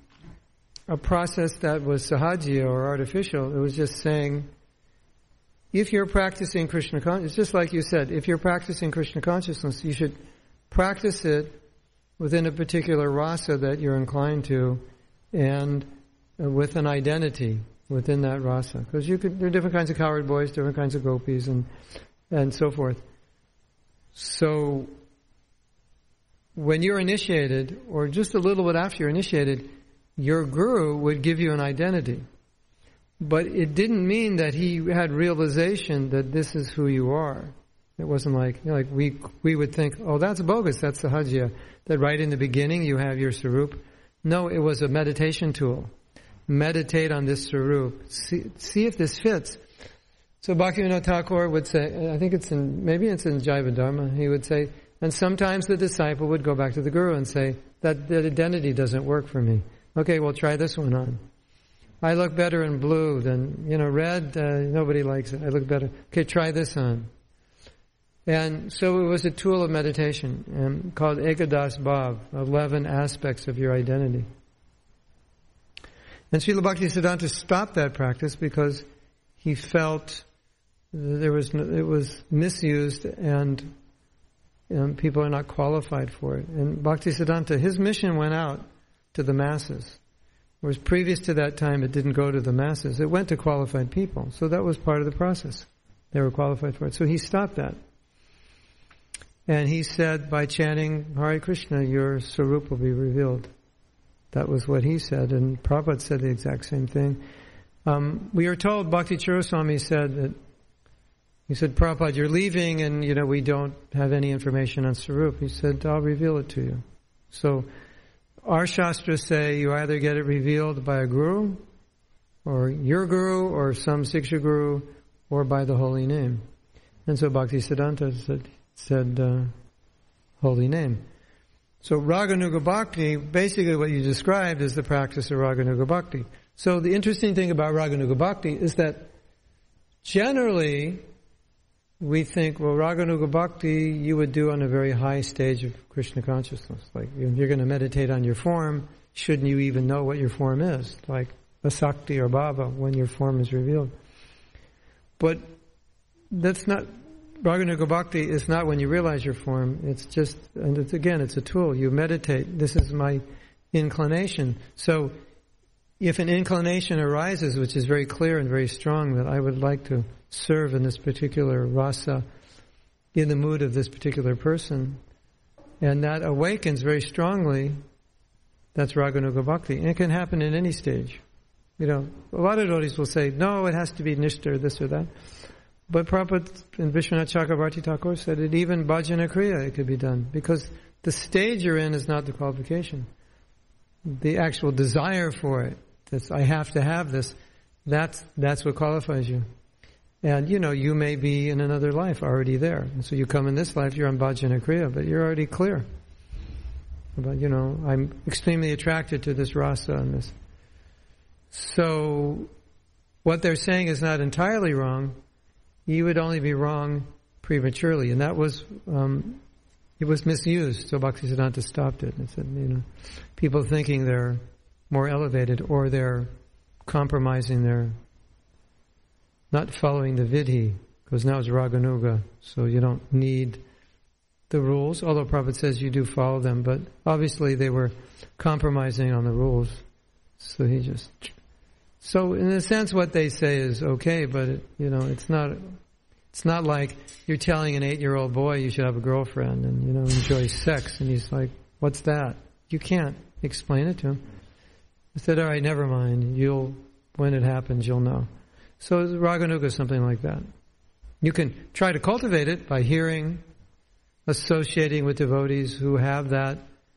a process that was sahaja or artificial. It was just saying, if you're practicing Krishna consciousness, just like you said, if you're practicing Krishna consciousness, you should practice it within a particular rasa that you're inclined to, and with an identity within that rasa. Because there are different kinds of cowherd boys, different kinds of gopis, and so forth. So, when you're initiated, or just a little bit after you're initiated, your guru would give you an identity. But it didn't mean that he had realization that this is who you are. It wasn't like, we would think, oh, that's bogus, that's sahajya, that right in the beginning you have your sarup. No, it was a meditation tool. Meditate on this sarup. See if this fits. So Bhaktivinoda Thakur would say, I think maybe it's in Jaiva Dharma, he would say, and sometimes the disciple would go back to the guru and say, that identity doesn't work for me. Okay, well, try this one on. I look better in blue than, red, nobody likes it. I look better. Okay, try this on. And so it was a tool of meditation called Ekadas Bhav, 11 aspects of your identity. And Srila Bhaktisiddhanta stopped that practice because he felt it was misused and people are not qualified for it. And Bhaktisiddhanta, his mission went out to the masses. Whereas previous to that time, it didn't go to the masses. It went to qualified people. So that was part of the process. They were qualified for it. So he stopped that. And he said, by chanting Hare Krishna, your sarup will be revealed. That was what he said. And Prabhupada said the exact same thing. We are told, Bhakti Chiraswami said that, he said, Prabhupada, you're leaving and, we don't have any information on sarup. He said, I'll reveal it to you. So, our shastras say you either get it revealed by a guru, or your guru, or some Siksha guru, or by the holy name. And so Bhaktisiddhanta said holy name. So Raganuga Bhakti, basically what you described is the practice of Raganuga Bhakti. So the interesting thing about Raganuga Bhakti is that generally we think, well, Raganuga Bhakti you would do on a very high stage of Krishna consciousness. Like, if you're going to meditate on your form, shouldn't you even know what your form is? Like Asakti or Bhava, when your form is revealed. But that's not, Raganuga Bhakti is not when you realize your form. It's just, and it's a tool. You meditate. This is my inclination. So, if an inclination arises, which is very clear and very strong, that I would like to serve in this particular rasa, in the mood of this particular person, and that awakens very strongly, that's Raganuga Bhakti. And it can happen in any stage. A lot of devotees will say, no, it has to be Nishta or this or that. But Prabhupada and Vishwanath Chakravarti Thakur said it, even Bhajana Kriya, it could be done. Because the stage you're in is not the qualification. The actual desire for it, I have to have this, that's what qualifies you. And, you may be in another life already there. And so you come in this life, you're on Bhajana Kriya, but you're already clear. About, I'm extremely attracted to this rasa and this. So, what they're saying is not entirely wrong. You would only be wrong prematurely. And that was, it was misused. So Bhaktisiddhanta stopped it and said, people thinking they're more elevated, or they're compromising not following the vidhi, because now it's Raganuga, so you don't need the rules, although Prabhupada says you do follow them, but obviously they were compromising on the rules, so so in a sense what they say is okay, but it's not like you're telling an 8-year-old boy you should have a girlfriend and, enjoy sex, and he's like, what's that? You can't explain it to him. I said, all right, never mind. When it happens, you'll know. So Raganuga is something like that. You can try to cultivate it by hearing, associating with devotees who have that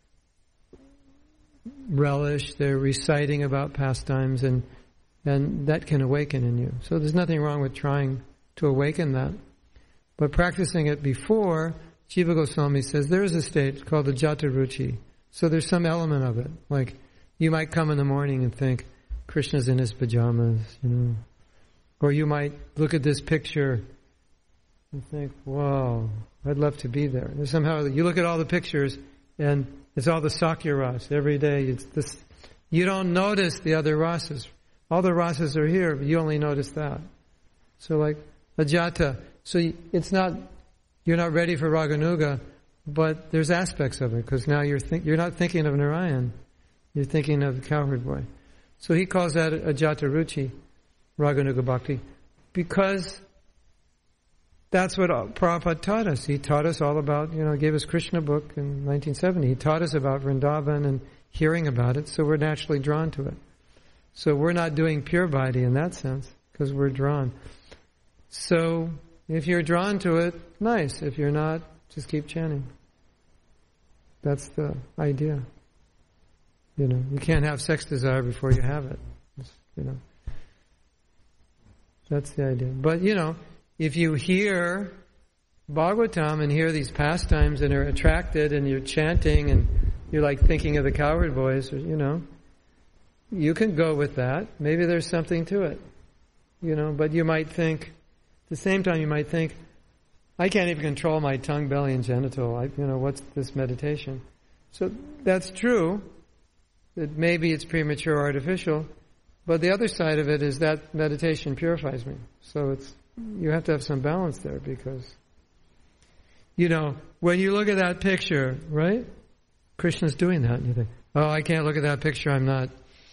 relish. They're reciting about pastimes, and that can awaken in you. So there's nothing wrong with trying to awaken that. But practicing it before, Jiva Goswami says there is a state called the Jata Ruchi. So there's some element of it. Like, you might come in the morning and think, Krishna's in his pajamas, Or you might look at this picture and think, wow, I'd love to be there. And somehow you look at all the pictures and it's all the Sakya Ras. Every day it's this. You don't notice the other rasas. All the rasas are here, but you only notice that. So Ajata. So it's not, you're not ready for Raganuga, but there's aspects of it, because now you're not thinking of Narayan, you're thinking of the cowherd boy. So he calls that Ajata Ruchi, Raganuga Bhakti, because that's what Prabhupada taught us. He taught us all about, gave us Krishna book in 1970. He taught us about Vrindavan and hearing about it, so we're naturally drawn to it. So we're not doing pure bhakti in that sense, because we're drawn. So if you're drawn to it, nice. If you're not, just keep chanting. That's the idea. You can't have sex desire before you have it. That's the idea. But, if you hear Bhagavatam and hear these pastimes and are attracted and you're chanting and you're like thinking of the cowherd boys, you can go with that. Maybe there's something to it. But you might think, at the same time you might think, I can't even control my tongue, belly, and genital. What's this meditation? So that's true, that maybe it's premature or artificial, but the other side of it is that meditation purifies me. So you have to have some balance there, because, when you look at that picture, right? Krishna's doing that, and you think, oh, I can't look at that picture, I'm not,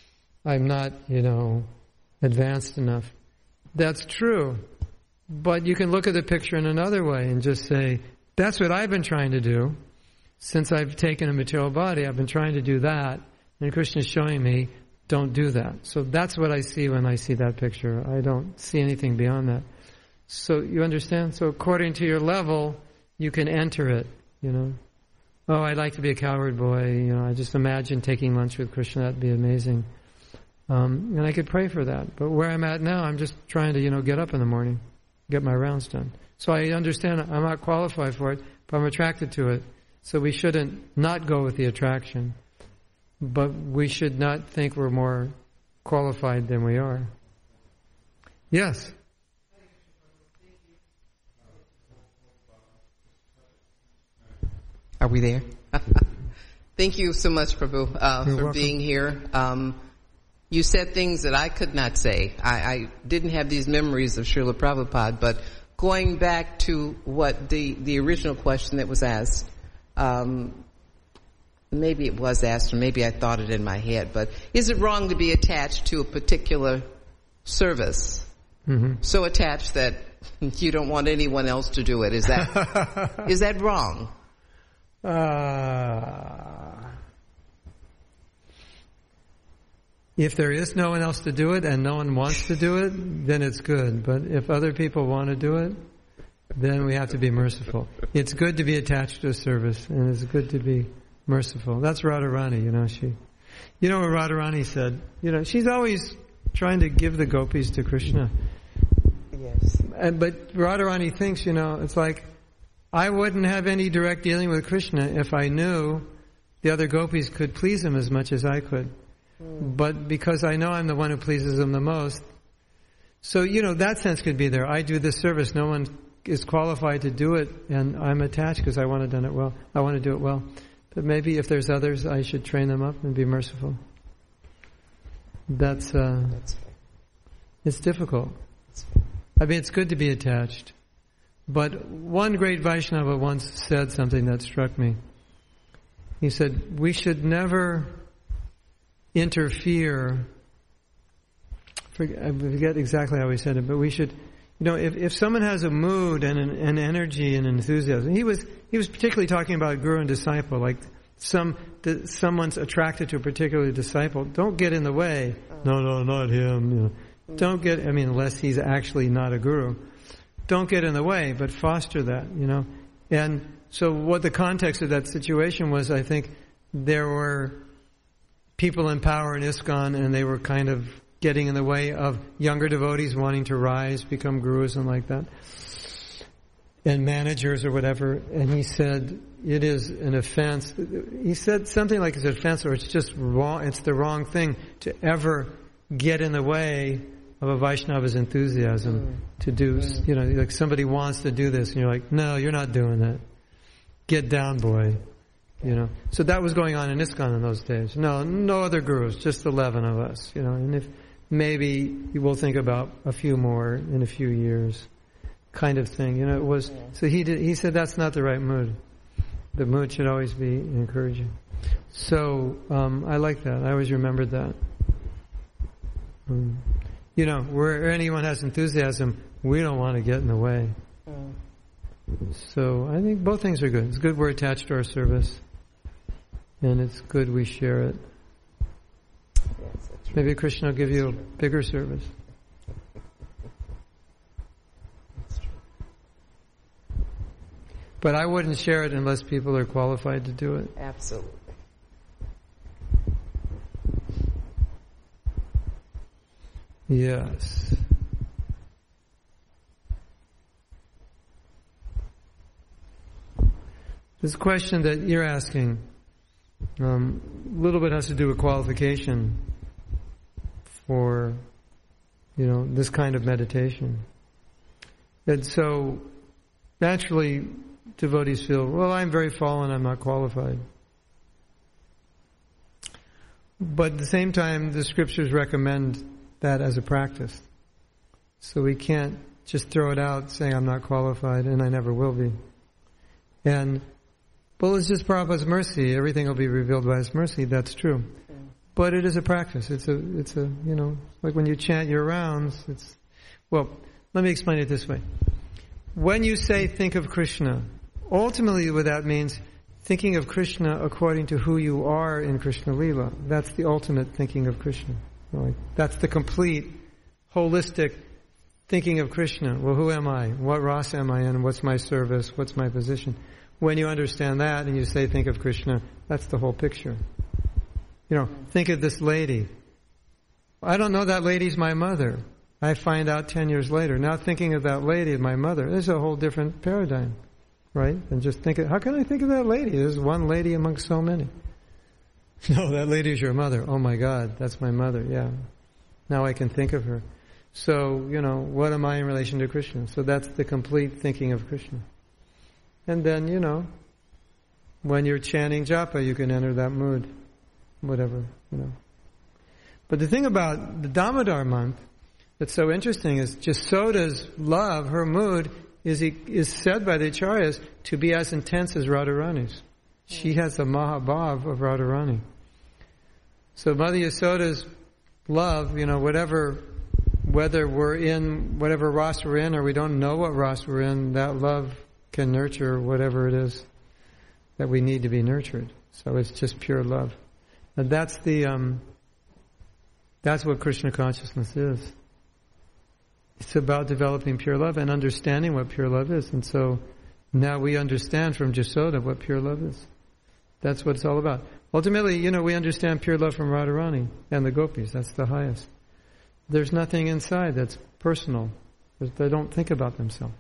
advanced enough. That's true. But you can look at the picture in another way and just say, that's what I've been trying to do. Since I've taken a material body, I've been trying to do that. And Krishna's showing me, don't do that. So that's what I see when I see that picture. I don't see anything beyond that. So you understand? So according to your level, you can enter it, Oh, I'd like to be a cowherd boy. I just imagine taking lunch with Krishna. That'd be amazing. And I could pray for that. But where I'm at now, I'm just trying to, get up in the morning, get my rounds done. So I understand I'm not qualified for it, but I'm attracted to it. So we shouldn't not go with the attraction. But we should not think we're more qualified than we are. Yes? Are we there? Thank you so much, Prabhu, for welcome. being here. You said things that I could not say. I didn't have these memories of Srila Prabhupada, but going back to what the original question that was asked, maybe it was asked or maybe I thought it in my head, but is it wrong to be attached to a particular service? Mm-hmm. So attached that you don't want anyone else to do it. Is that wrong? If there is no one else to do it and no one wants to do it, then it's good. But if other people want to do it, then we have to be merciful. It's good to be attached to a service, and it's good to be merciful. That's Radharani, what Radharani said? She's always trying to give the gopis to Krishna. Yes. But Radharani thinks, it's like, I wouldn't have any direct dealing with Krishna if I knew the other gopis could please him as much as I could. But because I know I'm the one who pleases him the most, so, that sense could be there. I do this service, no one is qualified to do it, and I'm attached because I want to do it well. I want to do it well. But maybe if there's others, I should train them up and be merciful. That's it's difficult. It's good to be attached. But one great Vaishnava once said something that struck me. He said, we should never interfere. I forget exactly how he said it, but we should, if someone has a mood and an energy and enthusiasm, he was particularly talking about guru and disciple, like someone's attracted to a particular disciple, don't get in the way. No, not him. Don't get, unless he's actually not a guru. Don't get in the way, but foster that, And so what the context of that situation was, I think there were people in power in ISKCON, and they were kind of getting in the way of younger devotees wanting to rise, become gurus and like that, and managers or whatever. And he said, it is an offense. He said something like it's an offense, or it's just wrong. It's the wrong thing to ever get in the way of a Vaishnava's enthusiasm to do, like somebody wants to do this, and you're like, no, you're not doing that. Get down, boy. So that was going on in ISKCON in those days. No other gurus, just 11 of us, and if maybe we'll think about a few more in a few years. kind of thing. You know, it was. So he said that's not the right mood. The mood should always be encouraging. So I like that. I always remembered that. You know, where anyone has enthusiasm, we don't want to get in the way. So I think both things are good. It's good we're attached to our service, and it's good we share it. Maybe Krishna will give you a bigger service. But I wouldn't share it unless people are qualified to do it. Absolutely. Yes. This question that you're asking, a little bit has to do with qualification for, this kind of meditation. And so, naturally, devotees feel, well, I'm very fallen, I'm not qualified. But at the same time, the scriptures recommend that as a practice. So we can't just throw it out saying I'm not qualified and I never will be. Well, it's just Prabhupada's mercy. Everything will be revealed by His mercy. That's true. But it is a practice. It's a like when you chant your rounds, well, let me explain it this way. When you say think of Krishna, ultimately what that means, thinking of Krishna according to who you are in Krishna Lila. That's the ultimate thinking of Krishna. Right? That's the complete, holistic thinking of Krishna. Well, who am I? What rasa am I in? What's my service? What's my position? When you understand that and you say think of Krishna, that's the whole picture. Think of this lady. I don't know that lady's my mother. I find out 10 years later. Now thinking of that lady as my mother, there's a whole different paradigm, right? And just how can I think of that lady? There's one lady amongst so many. No, that lady's your mother. Oh my God, that's my mother, yeah. Now I can think of her. So, what am I in relation to Krishna? So that's the complete thinking of Krishna. And then, when you're chanting japa, you can enter that mood. Whatever, But the thing about the Damodar month that's so interesting is Jasoda's love, her mood, is said by the Acharyas to be as intense as Radharani's. She has the Mahabhav of Radharani. So Mother Yasoda's love, whether we're in whatever rasa we're in or we don't know what rasa we're in, that love can nurture whatever it is that we need to be nurtured. So it's just pure love. And that's what Krishna consciousness is. It's about developing pure love and understanding what pure love is. And so now we understand from Jasoda what pure love is. That's what it's all about. Ultimately, we understand pure love from Radharani and the gopis. That's the highest. There's nothing inside that's personal. They don't think about themselves.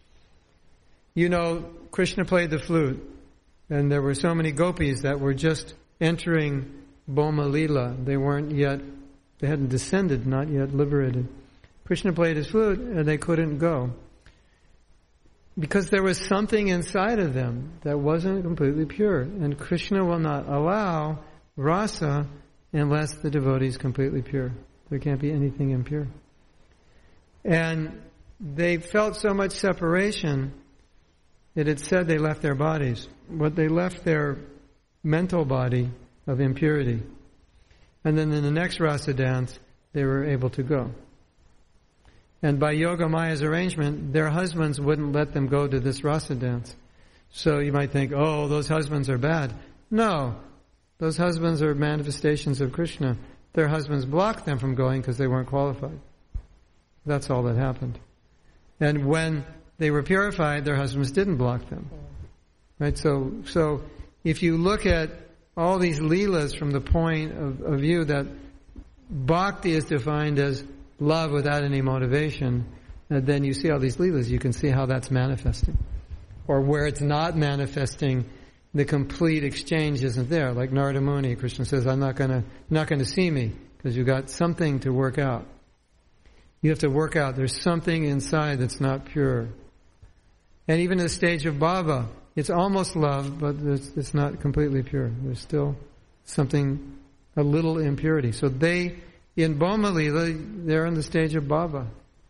Krishna played the flute, and there were so many gopis that were just entering Boma Lila. They hadn't descended, not yet liberated. Krishna played his flute, and they couldn't go. Because there was something inside of them that wasn't completely pure. And Krishna will not allow rasa unless the devotee is completely pure. There can't be anything impure. And they felt so much separation that it said they left their bodies. But they left their mental body of impurity. And then in the next rasa dance, they were able to go. And by Yoga Maya's arrangement, their husbands wouldn't let them go to this rasa dance. So you might think, oh, those husbands are bad. No, those husbands are manifestations of Krishna. Their husbands blocked them from going because they weren't qualified. That's all that happened. And when they were purified, their husbands didn't block them. Right? So if you look at all these leelas from the point of view that bhakti is defined as love without any motivation, and then you see all these leelas, you can see how that's manifesting. Or where it's not manifesting, the complete exchange isn't there. Like Narada Muni, Krishna says, I'm not going to see me, because you got something to work out. You have to work out. There's something inside that's not pure. And even the stage of bhava, it's almost love, but it's not completely pure. There's still something, a little impurity. So in Boma Lila, they're in the stage of bhava.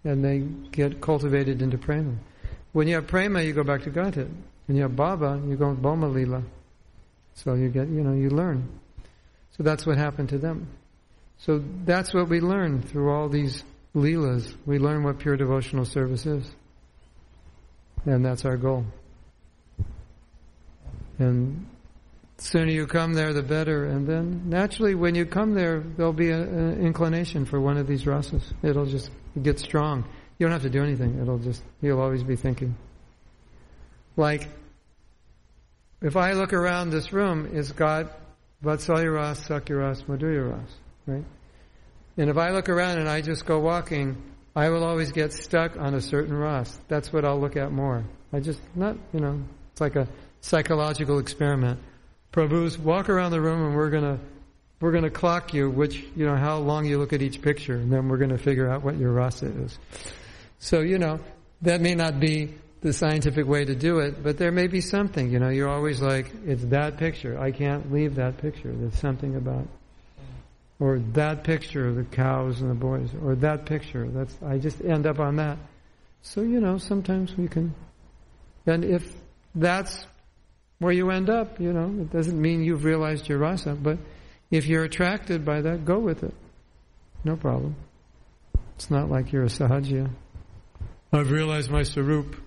and they get cultivated into prema. When you have prema, you go back to Godhead. When you have bhava, you go Bhoma Lila. So you get, you learn. So that's what happened to them. So that's what we learn through all these leelas. We learn what pure devotional service is. And that's our goal. And the sooner you come there, the better. And then naturally when you come there, there'll be an inclination for one of these rasas. It'll just get strong. You don't have to do anything. You'll always be thinking. Like, if I look around this room, it's got Vatsalya Ras, Sakya Ras, Madhurya Ras, right? And if I look around and I just go walking, I will always get stuck on a certain ras. That's what I'll look at more. It's like a psychological experiment. Prabhus, walk around the room and we're gonna clock you how long you look at each picture, and then we're gonna figure out what your rasa is. So, that may not be the scientific way to do it, but there may be something, you're always like, it's that picture. I can't leave that picture. There's something about, or that picture of the cows and the boys, or that picture. I just end up on that. So, sometimes we can, and if that's where you end up, it doesn't mean you've realized your rasa, but if you're attracted by that, go with it. No problem. It's not like you're a sahajya. I've realized my sarup.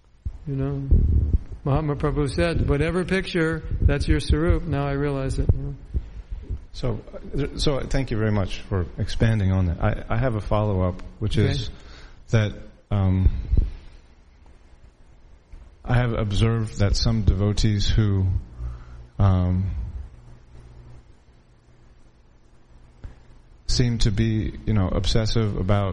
Mahatma Prabhu said, whatever picture, that's your sarup. Now I realize it. So thank you very much for expanding on that. I have a follow-up, which is that I have observed that some devotees who seem to be, obsessive about,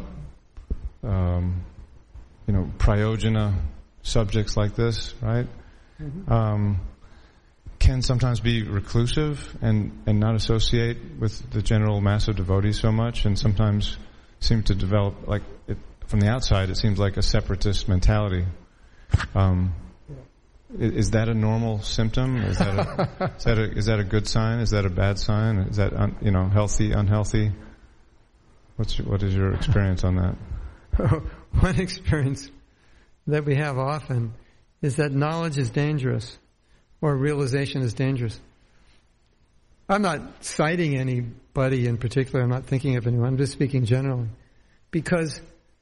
prayojana subjects like this, right? Mm-hmm. Can sometimes be reclusive and not associate with the general mass of devotees so much, and sometimes seem to develop, from the outside, it seems like a separatist mentality. Is that a normal symptom? Is that a good sign? Is that a bad sign? Is that healthy, unhealthy? What is your experience on that? One experience that we have often is that knowledge is dangerous, or realization is dangerous. I'm not citing anybody in particular. I'm not thinking of anyone. I'm just speaking generally. Because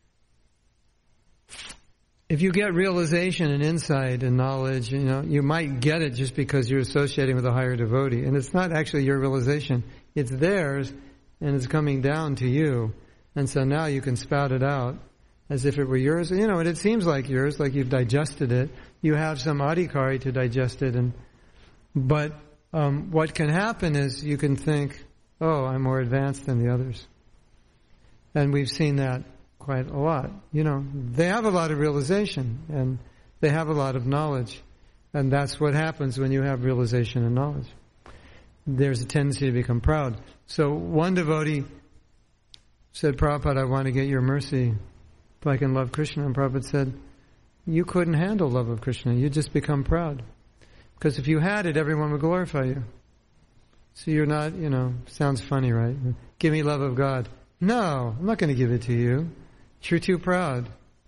if you get realization and insight and knowledge, you might get it just because you're associating with a higher devotee. And it's not actually your realization. It's theirs, and it's coming down to you. And so now you can spout it out as if it were yours. And it seems like yours, like you've digested it. You have some adhikari to digest it. But what can happen is you can think, oh, I'm more advanced than the others. And we've seen that quite a lot. They have a lot of realization and they have a lot of knowledge. And that's what happens when you have realization and knowledge. There's a tendency to become proud. So one devotee said, Prabhupada, I want to get your mercy if I can love Krishna. And Prabhupada said, you couldn't handle love of Krishna. You'd just become proud. Because if you had it, everyone would glorify you. So you're not, sounds funny, right? Give me love of God. No, I'm not going to give it to you. You're too proud.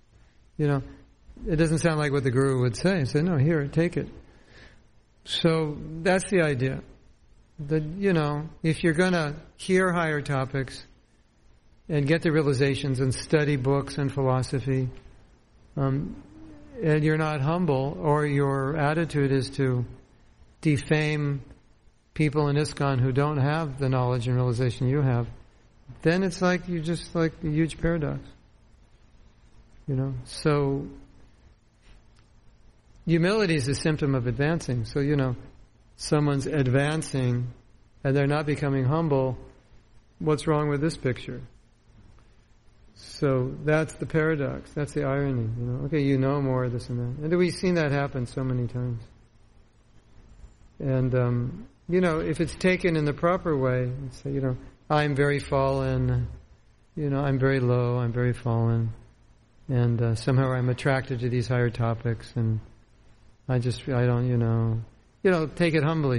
It doesn't sound like what the guru would say. Say, no, here, take it. So that's the idea. That, if you're going to hear higher topics and get the realizations and study books and philosophy, and you're not humble, or your attitude is to defame people in ISKCON who don't have the knowledge and realization you have, then it's like you're just like a huge paradox. So humility is a symptom of advancing. So, someone's advancing and they're not becoming humble. What's wrong with this picture? So that's the paradox. That's the irony. Okay, more of this and that. And we've seen that happen so many times. And, if it's taken in the proper way, say, I'm very fallen, I'm very low, I'm very fallen. And somehow I'm attracted to these higher topics, and I don't, take it humbly,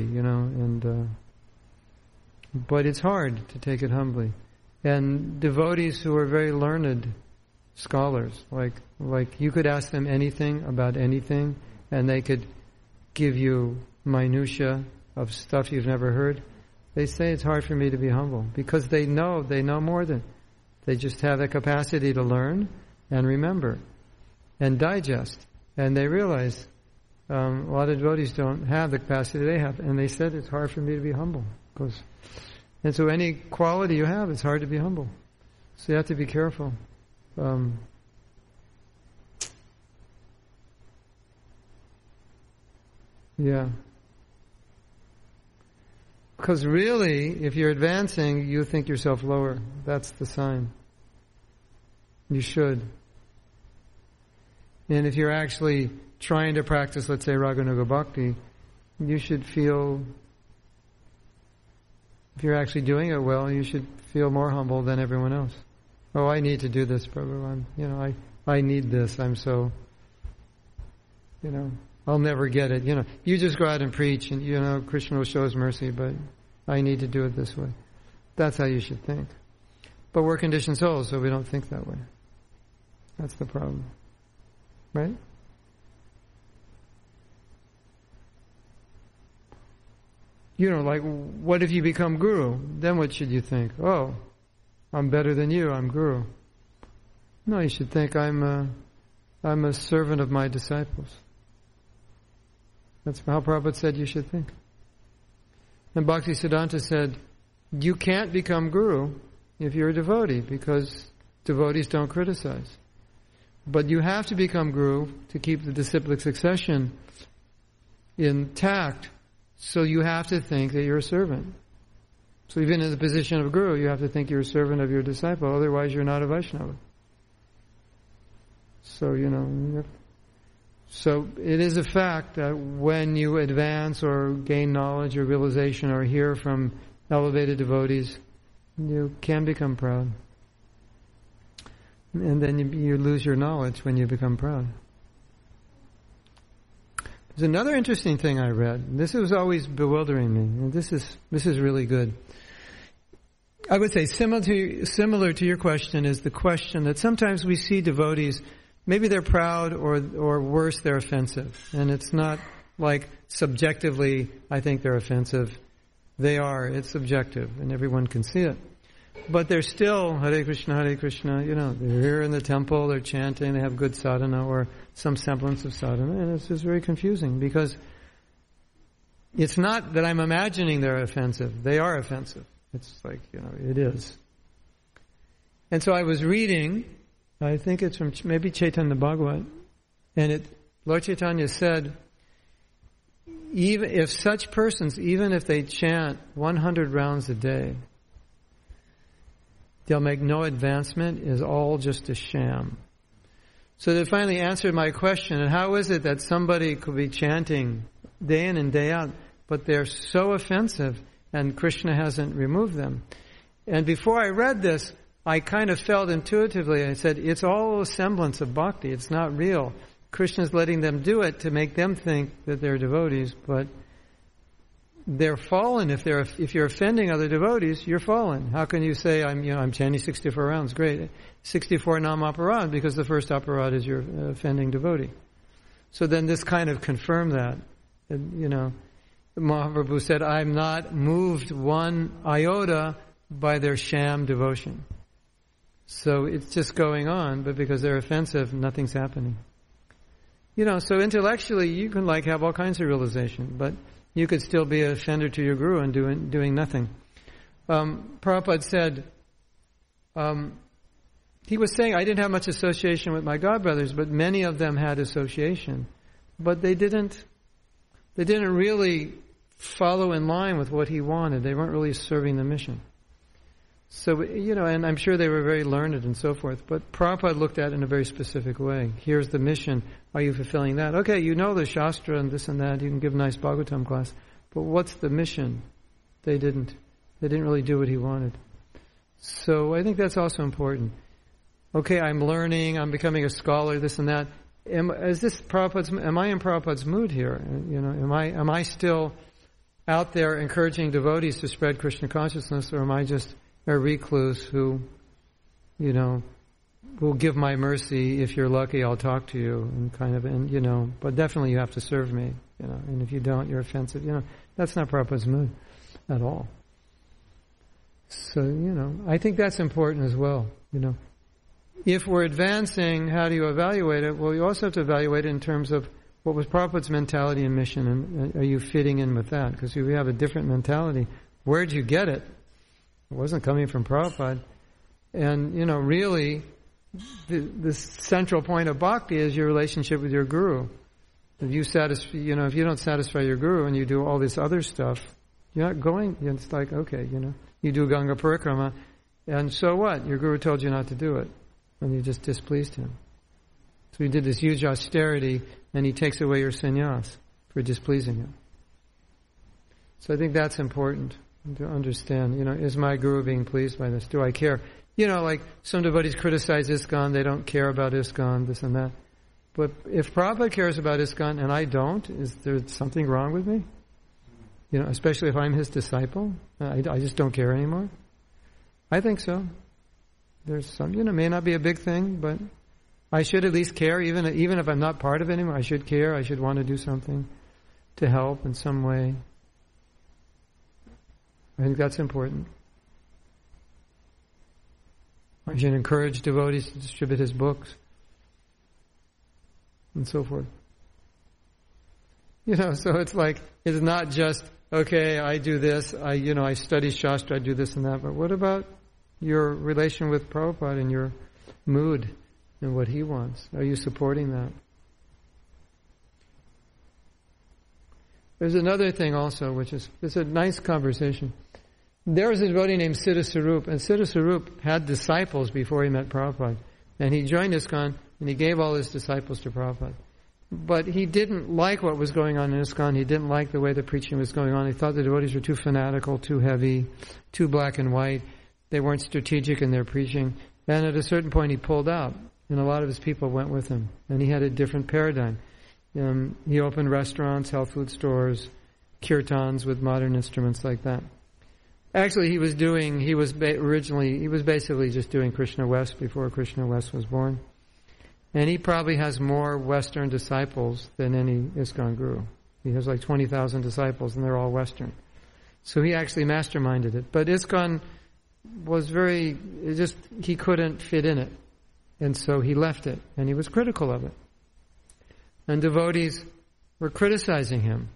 but it's hard to take it humbly. And devotees who are very learned scholars. Like you could ask them anything about anything, and they could give you minutia of stuff you've never heard. They say it's hard for me to be humble because they know more than. They just have the capacity to learn and remember and digest. And they realize a lot of devotees don't have the capacity they have. And they said it's hard for me to be humble. And so any quality you have, it's hard to be humble. So you have to be careful. Yeah. Because really, if you're advancing, you think yourself lower. That's the sign. You should. And if you're actually trying to practice, let's say, Raganuga Bhakti, you should feel, if you're actually doing it well, you should feel more humble than everyone else. Oh, I need to do this, Prabhu. I need this. I'm so, I'll never get it. You just go out and preach and, Krishna will show his mercy, but I need to do it this way. That's how you should think. But we're conditioned souls, so we don't think that way. That's the problem. Right? What if you become guru? Then what should you think? Oh, I'm better than you, I'm guru. No, you should think I'm a servant of my disciples. That's how Prabhupada said you should think. And Bhaktisiddhanta said, you can't become guru if you're a devotee, because devotees don't criticize. But you have to become guru to keep the disciplic succession intact, so you have to think that you're a servant. So even in the position of guru, you have to think you're a servant of your disciple, otherwise you're not a Vaishnava. So, so it is a fact that when you advance or gain knowledge or realization or hear from elevated devotees, you can become proud. And then you lose your knowledge when you become proud. There's another interesting thing I read. This was always bewildering me, and this is really good. I would say similar to your question is the question that sometimes we see devotees, maybe they're proud or worse, they're offensive. And it's not like subjectively, I think they're offensive. They are. It's subjective, and everyone can see it. But they're still, Hare Krishna, they're here in the temple, they're chanting, they have good sadhana or some semblance of sadhana, and it's just very confusing because it's not that I'm imagining they're offensive. They are offensive. It's like, it is. And so I was reading, I think it's from maybe Chaitanya Bhagavat, and Lord Chaitanya said, even if such persons, even if they chant 100 rounds a day, they'll make no advancement, is all just a sham. So they finally answered my question, and how is it that somebody could be chanting day in and day out, but they're so offensive, and Krishna hasn't removed them? And before I read this, I kind of felt intuitively, I said, it's all a semblance of bhakti, it's not real. Krishna's letting them do it to make them think that they're devotees, but they're fallen. If you're offending other devotees, you're fallen. How can you say I'm chanting 64 rounds? Great, 64 nam aparad, because the first aparad is your offending devotee. So then this kind of confirmed that. Mahaprabhu said, I'm not moved one iota by their sham devotion. So it's just going on, but because they're offensive, nothing's happening. So intellectually you can have all kinds of realization, but you could still be an offender to your guru and doing nothing. Prabhupada said, he was saying, I didn't have much association with my godbrothers, but many of them had association. But they didn't really follow in line with what he wanted. They weren't really serving the mission. So, and I'm sure they were very learned and so forth, but Prabhupada looked at it in a very specific way. Here's the mission. Are you fulfilling that? Okay, the Shastra and this and that. You can give a nice Bhagavatam class. But what's the mission? They didn't really do what he wanted. So I think that's also important. Okay, I'm learning, I'm becoming a scholar, this and that. Am I in Prabhupada's mood here? Am I still out there encouraging devotees to spread Krishna consciousness, or am I just a recluse who, will give my mercy. If you're lucky, I'll talk to you, and but definitely you have to serve me, and if you don't, you're offensive. That's not Prabhupada's mood at all. So, I think that's important as well, If we're advancing, how do you evaluate it? Well, you also have to evaluate it in terms of what was Prabhupada's mentality and mission, and are you fitting in with that? Because if we have a different mentality, where'd you get it? It wasn't coming from Prabhupada. And, really, the central point of bhakti is your relationship with your guru. If you if you don't satisfy your guru and you do all this other stuff, you're not going, it's like, okay, you do Ganga Parikrama, and so what? Your guru told you not to do it, and you just displeased him. So he did this huge austerity, and he takes away your sannyas for displeasing him. So I think that's important to understand. Is my guru being pleased by this? Do I care? Like some devotees criticize ISKCON, they don't care about ISKCON, this and that. But if Prabhupada cares about ISKCON and I don't, is there something wrong with me? Especially if I'm his disciple, I just don't care anymore. I think so. There's some, may not be a big thing, but I should at least care, even if I'm not part of it anymore. I should care. I should want to do something to help in some way. I think that's important. I should encourage devotees to distribute his books and so forth. So it's like, it's not just, okay, I do this, I study Shastra, I do this and that, but what about your relation with Prabhupada and your mood and what he wants? Are you supporting that? There's another thing also, it's a nice conversation. There was a devotee named Siddha Sarup, and Siddha Sarup had disciples before he met Prabhupada. And he joined ISKCON, and he gave all his disciples to Prabhupada. But he didn't like what was going on in ISKCON. He didn't like the way the preaching was going on. He thought the devotees were too fanatical, too heavy, too black and white. They weren't strategic in their preaching. And at a certain point he pulled out, and a lot of his people went with him. And he had a different paradigm. He opened restaurants, health food stores, kirtans with modern instruments like that. Actually, he was basically just doing Krishna West before Krishna West was born. And he probably has more Western disciples than any ISKCON guru. He has like 20,000 disciples, and they're all Western. So he actually masterminded it. But ISKCON was he couldn't fit in it. And so he left it, and he was critical of it. And devotees were criticizing him.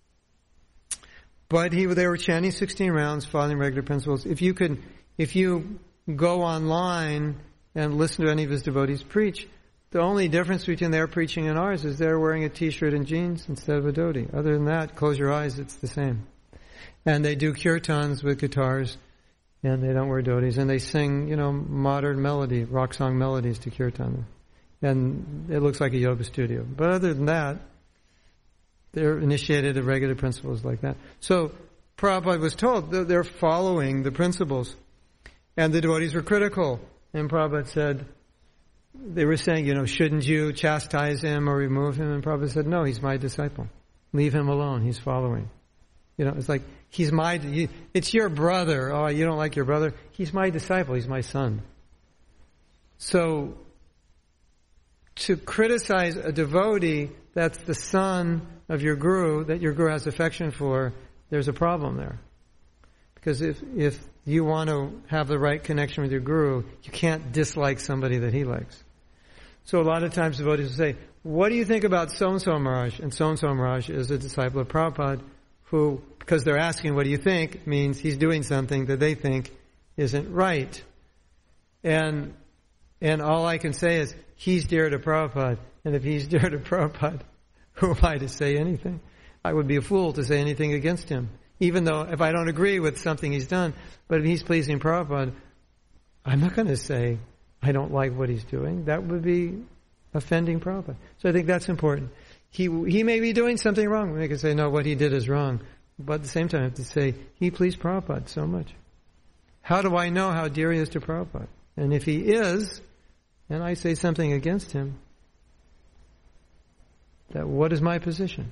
But they were chanting 16 rounds, following regular principles. If you go online and listen to any of his devotees preach, the only difference between their preaching and ours is they're wearing a t-shirt and jeans instead of a dhoti. Other than that, close your eyes, it's the same. And they do kirtans with guitars, and they don't wear dhotis, and they sing, modern melody, rock song melodies to kirtan. And it looks like a yoga studio. But other than that, they're initiated at regular principles like that. So Prabhupada was told that they're following the principles. And the devotees were critical. And Prabhupada said, they were saying, shouldn't you chastise him or remove him? And Prabhupada said, no, he's my disciple. Leave him alone. He's following. It's like, it's your brother. Oh, you don't like your brother? He's my disciple. He's my son. So, to criticize a devotee that's the son of your guru, that your guru has affection for, there's a problem there. Because if you want to have the right connection with your guru, you can't dislike somebody that he likes. So a lot of times devotees will say, what do you think about so-and-so Maharaj? And so-and-so Maharaj is a disciple of Prabhupada who, because they're asking what do you think, means he's doing something that they think isn't right. And all I can say is, he's dear to Prabhupada. And if he's dear to Prabhupada, who am I to say anything? I would be a fool to say anything against him. Even though if I don't agree with something he's done, but if he's pleasing Prabhupada, I'm not going to say I don't like what he's doing. That would be offending Prabhupada. So I think that's important. He may be doing something wrong. We can say, no, what he did is wrong. But at the same time, I have to say, he pleased Prabhupada so much. How do I know how dear he is to Prabhupada? And if he is, and I say something against him, what is my position?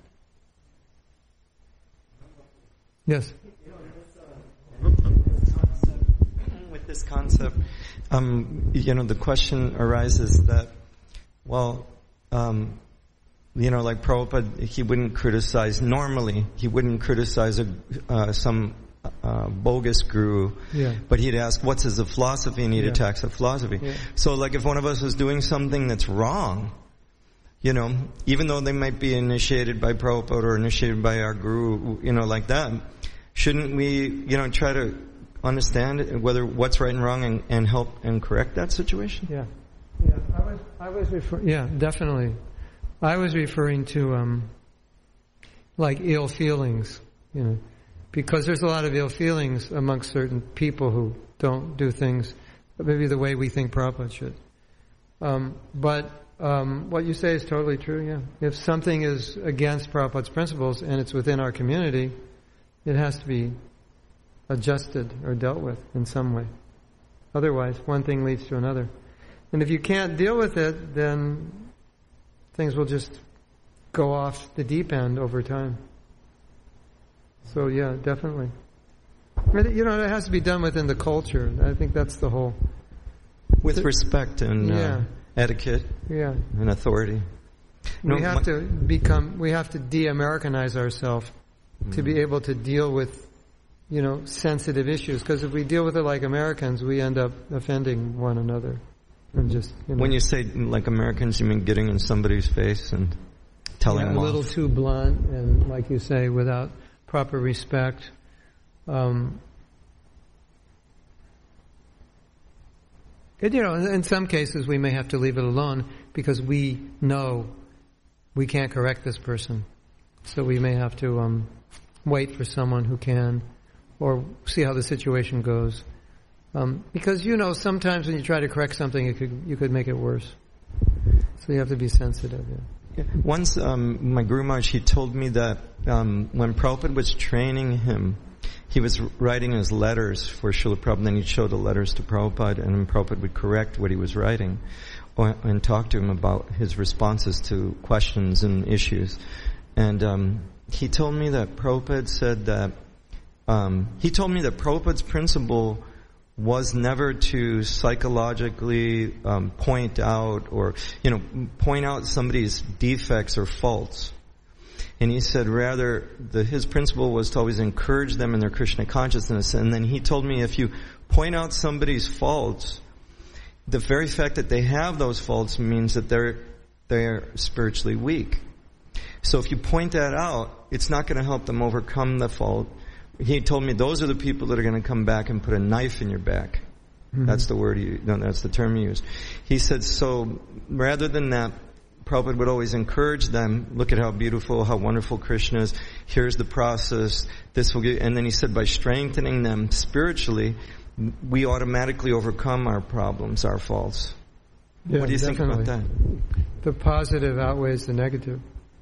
Yes? With with this concept, the question arises that, well, like Prabhupada, he wouldn't criticize some bogus guru, but he'd ask, what's his philosophy, and he'd attack the philosophy. Yeah. So like if one of us was doing something that's wrong, even though they might be initiated by Prabhupada or initiated by our guru, like that, shouldn't we, try to understand what's right and wrong and help and correct that situation? Yeah. I was definitely. I was referring to, like ill feelings, because there's a lot of ill feelings amongst certain people who don't do things maybe the way we think Prabhupada should. But what you say is totally true, yeah. If something is against Prabhupada's principles and it's within our community, it has to be adjusted or dealt with in some way. Otherwise, one thing leads to another. And if you can't deal with it, then things will just go off the deep end over time. So yeah, definitely. It has to be done within the culture. I think that's the whole... With respect and etiquette and authority. We have to de-Americanize ourselves to be able to deal with, sensitive issues. Because if we deal with it like Americans, we end up offending one another. And just, When you say like Americans, you mean getting in somebody's face and telling them off? A little too blunt and, like you say, without proper respect. In some cases we may have to leave it alone because we know we can't correct this person. So we may have to wait for someone who can, or see how the situation goes. Because sometimes when you try to correct something, you could make it worse. So you have to be sensitive. Yeah. Once my Guru Maharaj, he told me that when Prabhupada was training him, he was writing his letters for Srila Prabhupada, and then he'd show the letters to Prabhupada, and then Prabhupada would correct what he was writing and talk to him about his responses to questions and issues. And he told me that Prabhupada said that Prabhupada's principle was never to psychologically point out somebody's defects or faults. And he said rather his principle was to always encourage them in their Krishna consciousness. And then he told me if you point out somebody's faults, the very fact that they have those faults means that they're spiritually weak. So if you point that out, it's not going to help them overcome the fault. He told me those are the people that are going to come back and put a knife in your back. Mm-hmm. That's the word that's the term he used. He said, so rather than that, Prabhupada would always encourage them, look at how beautiful, how wonderful Krishna is, here's the process, this will get, and then he said by strengthening them spiritually, we automatically overcome our problems, our faults. Yeah, what do you think about that? The positive outweighs the negative.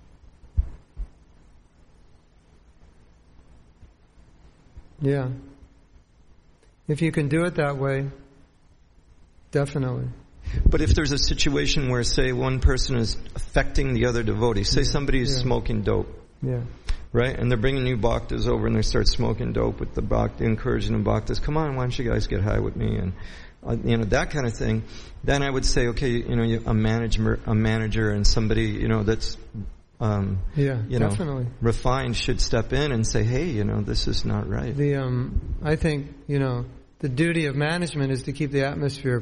Yeah. If you can do it that way, definitely. But if there's a situation where, say, one person is affecting the other devotee, say somebody is smoking dope, right? And they're bringing new bhaktas over and they start smoking dope with the bhakta, encouraging the bhaktas, come on, why don't you guys get high with me? And, that kind of thing. Then I would say, okay, a manager and somebody, that's, definitely refined should step in and say, hey, this is not right. I think, the duty of management is to keep the atmosphere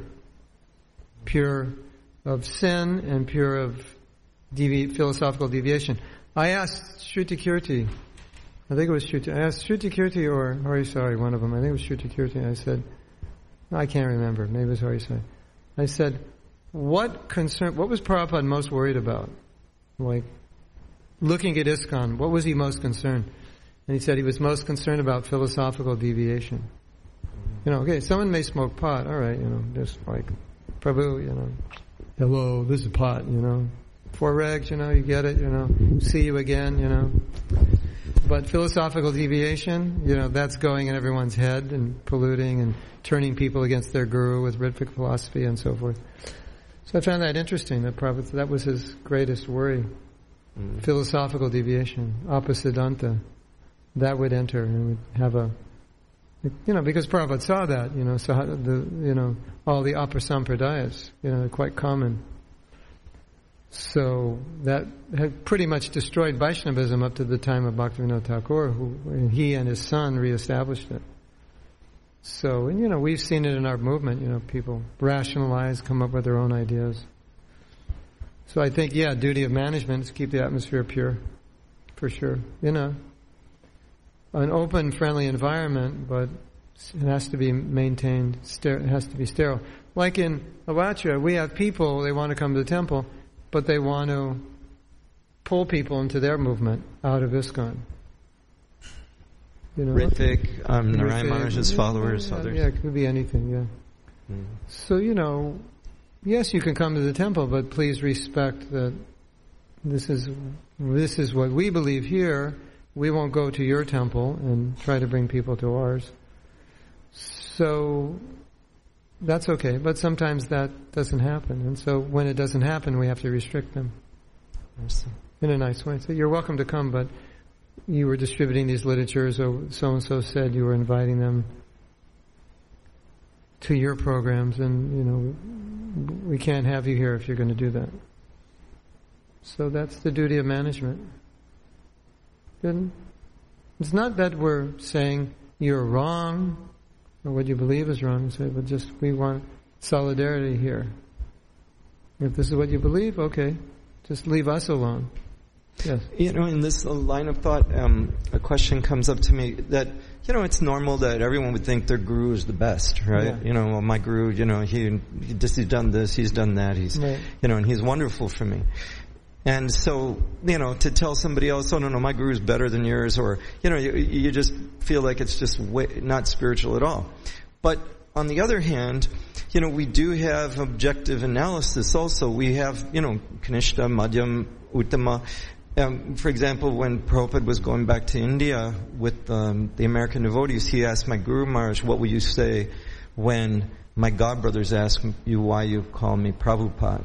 pure of sin and pure of philosophical deviation. I asked Shruti Kirti, I asked Shruti Kirti or Harisari, one of them, I think it was Shruti Kirti, I said, I can't remember, maybe it was Harisari. I said, what was Prabhupada most worried about? Like, looking at ISKCON, what was he most concerned? And he said he was most concerned about philosophical deviation. Okay, someone may smoke pot, alright, just like, Prabhu, hello, this is pot, 4 regs, you get it, see you again, But philosophical deviation, that's going in everyone's head and polluting and turning people against their guru with Ritvic philosophy and so forth. So I found that interesting, that was his greatest worry. Philosophical deviation, apasiddhanta, that would enter and would have a Because Prabhupada saw that, so all the upper sampradayas, they're quite common. So that had pretty much destroyed Vaishnavism up to the time of Bhaktivinoda Thakur, he and his son reestablished it. So, we've seen it in our movement, people rationalize, come up with their own ideas. So I think, duty of management is to keep the atmosphere pure, for sure. An open, friendly environment, but it has to be maintained, it has to be sterile. Like in Alachua, we have people, they want to come to the temple, but they want to pull people into their movement out of ISKCON. Ritvik, Narayan Maharaj's followers, others. Yeah, it could be anything, So, yes, you can come to the temple, but please respect that this is what we believe here. We won't go to your temple and try to bring people to ours. So that's okay, but sometimes that doesn't happen. And so when it doesn't happen, we have to restrict them in a nice way. So you're welcome to come, but you were distributing these literatures, or so-and-so said you were inviting them to your programs, and, we can't have you here if you're going to do that. So that's the duty of management. Good? It's not that we're saying you're wrong, or what you believe is wrong, but just we want solidarity here. If this is what you believe, okay, just leave us alone. Yes. In this line of thought, a question comes up to me that, it's normal that everyone would think their guru is the best, right? Yeah. My guru, he's done this, he's done that, and he's wonderful for me. And so, to tell somebody else, oh no, my guru is better than yours, or, you just feel like it's just not spiritual at all. But on the other hand, we do have objective analysis also. We have, Kanishta, Madhyam, Uttama. For example, when Prabhupada was going back to India with the American devotees, he asked my Guru Maharaj, what will you say when my godbrothers ask you why you call me Prabhupada?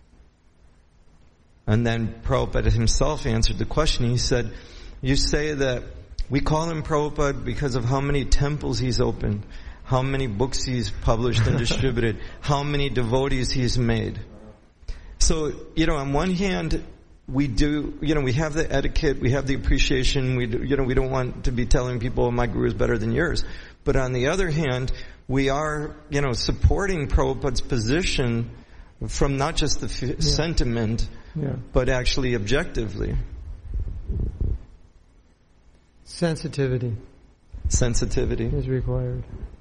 And then Prabhupada himself answered the question. He said, you say that we call him Prabhupada because of how many temples he's opened, how many books he's published and distributed, how many devotees he's made. So, on one hand, we do, we have the etiquette, we have the appreciation, we don't want to be telling people my guru is better than yours. But on the other hand, we are, supporting Prabhupada's position from not just the sentiment, but actually objectively. Sensitivity is required.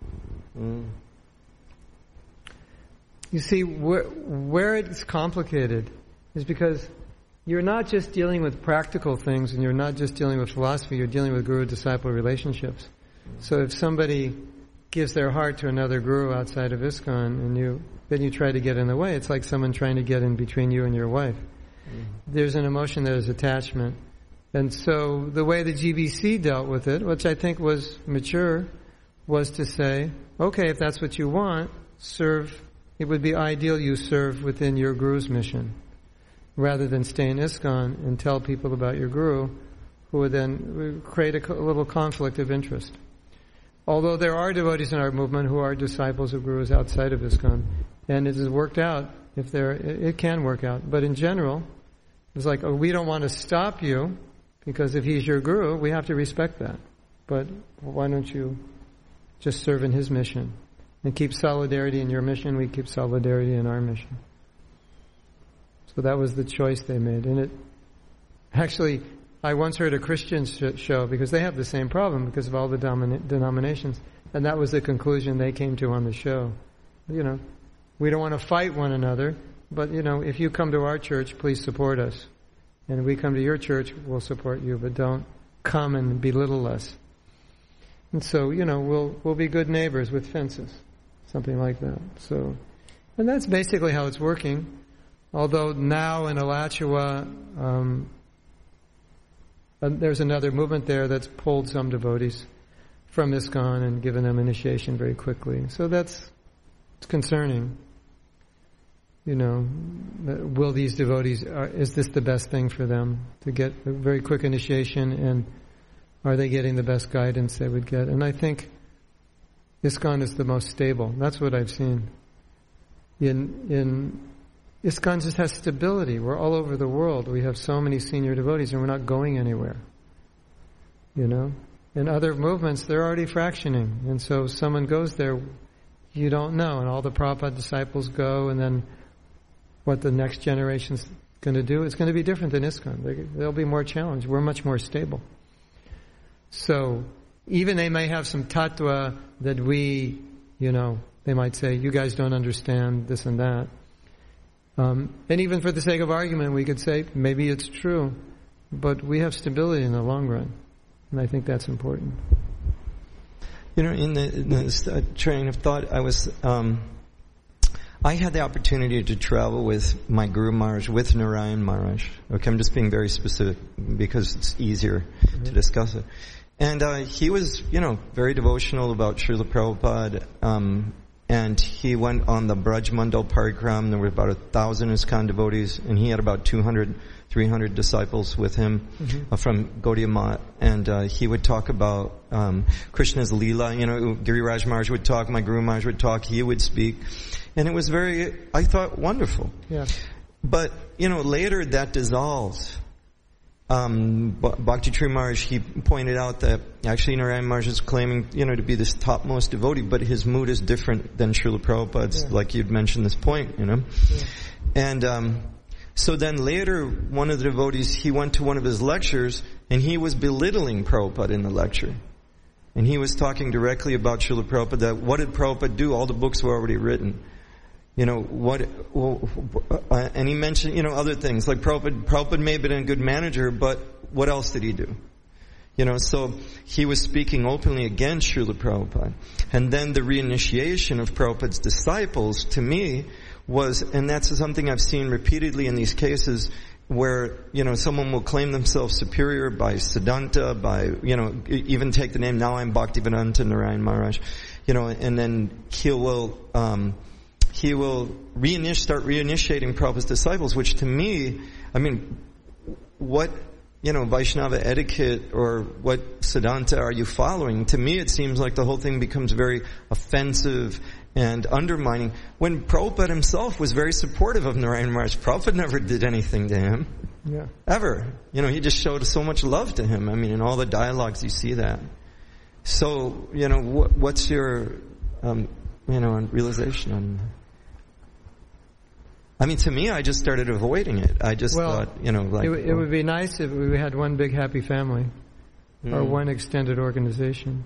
You see, where it's complicated is because you're not just dealing with practical things, and you're not just dealing with philosophy, you're dealing with guru-disciple relationships. So if somebody gives their heart to another guru outside of ISKCON, and then you try to get in the way, it's like someone trying to get in between you and your wife. There's an emotion, there's attachment. And so the way the GBC dealt with it, which I think was mature, was to say, okay, if that's what you want, it would be ideal you serve within your guru's mission, rather than stay in ISKCON and tell people about your guru, who would then create a little conflict of interest. Although there are devotees in our movement who are disciples of gurus outside of ISKCON, and it has worked out, it can work out. But in general, it's like, we don't want to stop you, because if he's your guru, we have to respect that. But why don't you just serve in his mission? And keep solidarity in your mission, we keep solidarity in our mission. So that was the choice they made. And actually, I once heard a Christian show, because they have the same problem because of all the denominations, and that was the conclusion they came to on the show. We don't want to fight one another, but if you come to our church, please support us. And if we come to your church, we'll support you, but don't come and belittle us. And so, we'll be good neighbors with fences. Something like that. So, and that's basically how it's working. Although now in Alachua, there's another movement there that's pulled some devotees from ISKCON and given them initiation very quickly. So it's concerning. Will these devotees, is this the best thing for them to get a very quick initiation, and are they getting the best guidance they would get? And I think ISKCON is the most stable. That's what I've seen. In ISKCON just has stability. We're all over the world. We have so many senior devotees, and we're not going anywhere. You know? In other movements, they're already fractioning. And so if someone goes there, you don't know. And all the Prabhupada disciples go, and then what the next generation's going to do, it's going to be different than ISKCON. They'll be more challenged. We're much more stable. So even they may have some tattva that we, they might say, you guys don't understand this and that. And even for the sake of argument, we could say, maybe it's true, but we have stability in the long run. And I think that's important. In the train of thought, I had the opportunity to travel with my Guru Maharaj, with Narayan Maharaj. Okay, I'm just being very specific because it's easier to discuss it. And he was, very devotional about Srila Prabhupada. And he went on the Braj Mandal Parikram. There were about 1,000 ISKCON devotees, and he had about 200, 300 disciples with him from Gaudiya Math. And he would talk about Krishna's Leela. Giriraj Maharaj would talk, my Guru Maharaj would talk, he would speak. And it was very, I thought, wonderful. Yeah. But, later that dissolved. Bhakti Tree Maharaj, he pointed out that actually Narayan Maharaj is claiming, to be this topmost devotee, but his mood is different than Srila Prabhupada's, like you'd mentioned this point, Yeah. And, so then later, one of the devotees, he went to one of his lectures, and he was belittling Prabhupada in the lecture. And he was talking directly about Srila Prabhupada, that what did Prabhupada do? All the books were already written. And he mentioned, other things, like Prabhupada may have been a good manager, but what else did he do? So he was speaking openly against Srila Prabhupada. And then the reinitiation of Prabhupada's disciples, to me, was, and that's something I've seen repeatedly in these cases, where, someone will claim themselves superior by Siddhanta, by, even take the name, now I'm Bhaktivedanta Narayan Maharaj, and then he will start reinitiating Prabhupada's disciples, which to me, what, Vaishnava etiquette or what Siddhanta are you following? To me, it seems like the whole thing becomes very offensive and undermining, when Prabhupada himself was very supportive of Narayan Maharaj. Prabhupada never did anything to him. Yeah. Ever. He just showed so much love to him. In all the dialogues you see that. So, what's your, realization on that? To me, I just started avoiding it. I just thought, it would be nice if we had one big happy family, or one extended organization.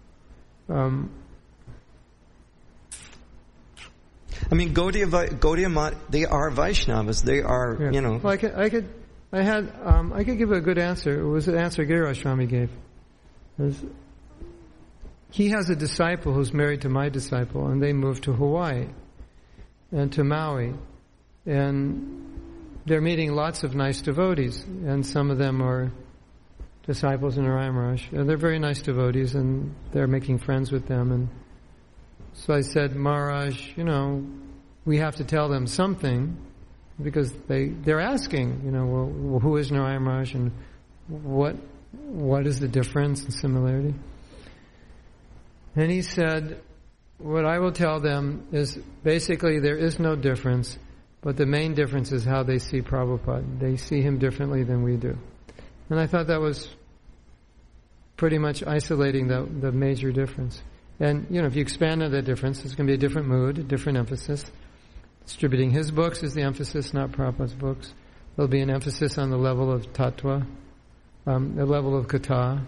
Gaudiya Math, they are Vaishnavas. They are, Well, I could give a good answer. It was an answer Giriraj Swami gave. He has a disciple who's married to my disciple, and they moved to Hawaii and to Maui. And they're meeting lots of nice devotees, and some of them are disciples of Narayan Maharaj. And they're very nice devotees, and they're making friends with them. And so I said, Maharaj, we have to tell them something, because they're asking, well, who is Narayan Maharaj, and what is the difference and similarity? And he said, what I will tell them is basically there is no difference, but the main difference is how they see Prabhupada. They see him differently than we do. And I thought that was pretty much isolating the major difference. And, if you expand on that difference, it's going to be a different mood, a different emphasis. Distributing his books is the emphasis, not Prabhupada's books. There'll be an emphasis on the level of tattva, the level of katha.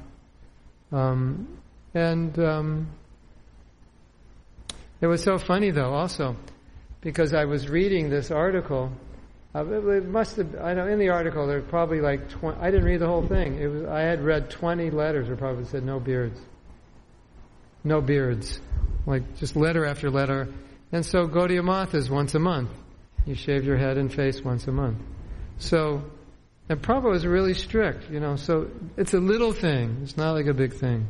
It was so funny, though, also, because I was reading this article. It must have, in the article, there were probably like 20, I didn't read the whole thing. I had read 20 letters where Prabhupada said, no beards. No beards. Like, just letter after letter. And so Gaudiya Math is once a month. You shave your head and face once a month. So, and Prabhupada was really strict, so it's a little thing. It's not like a big thing.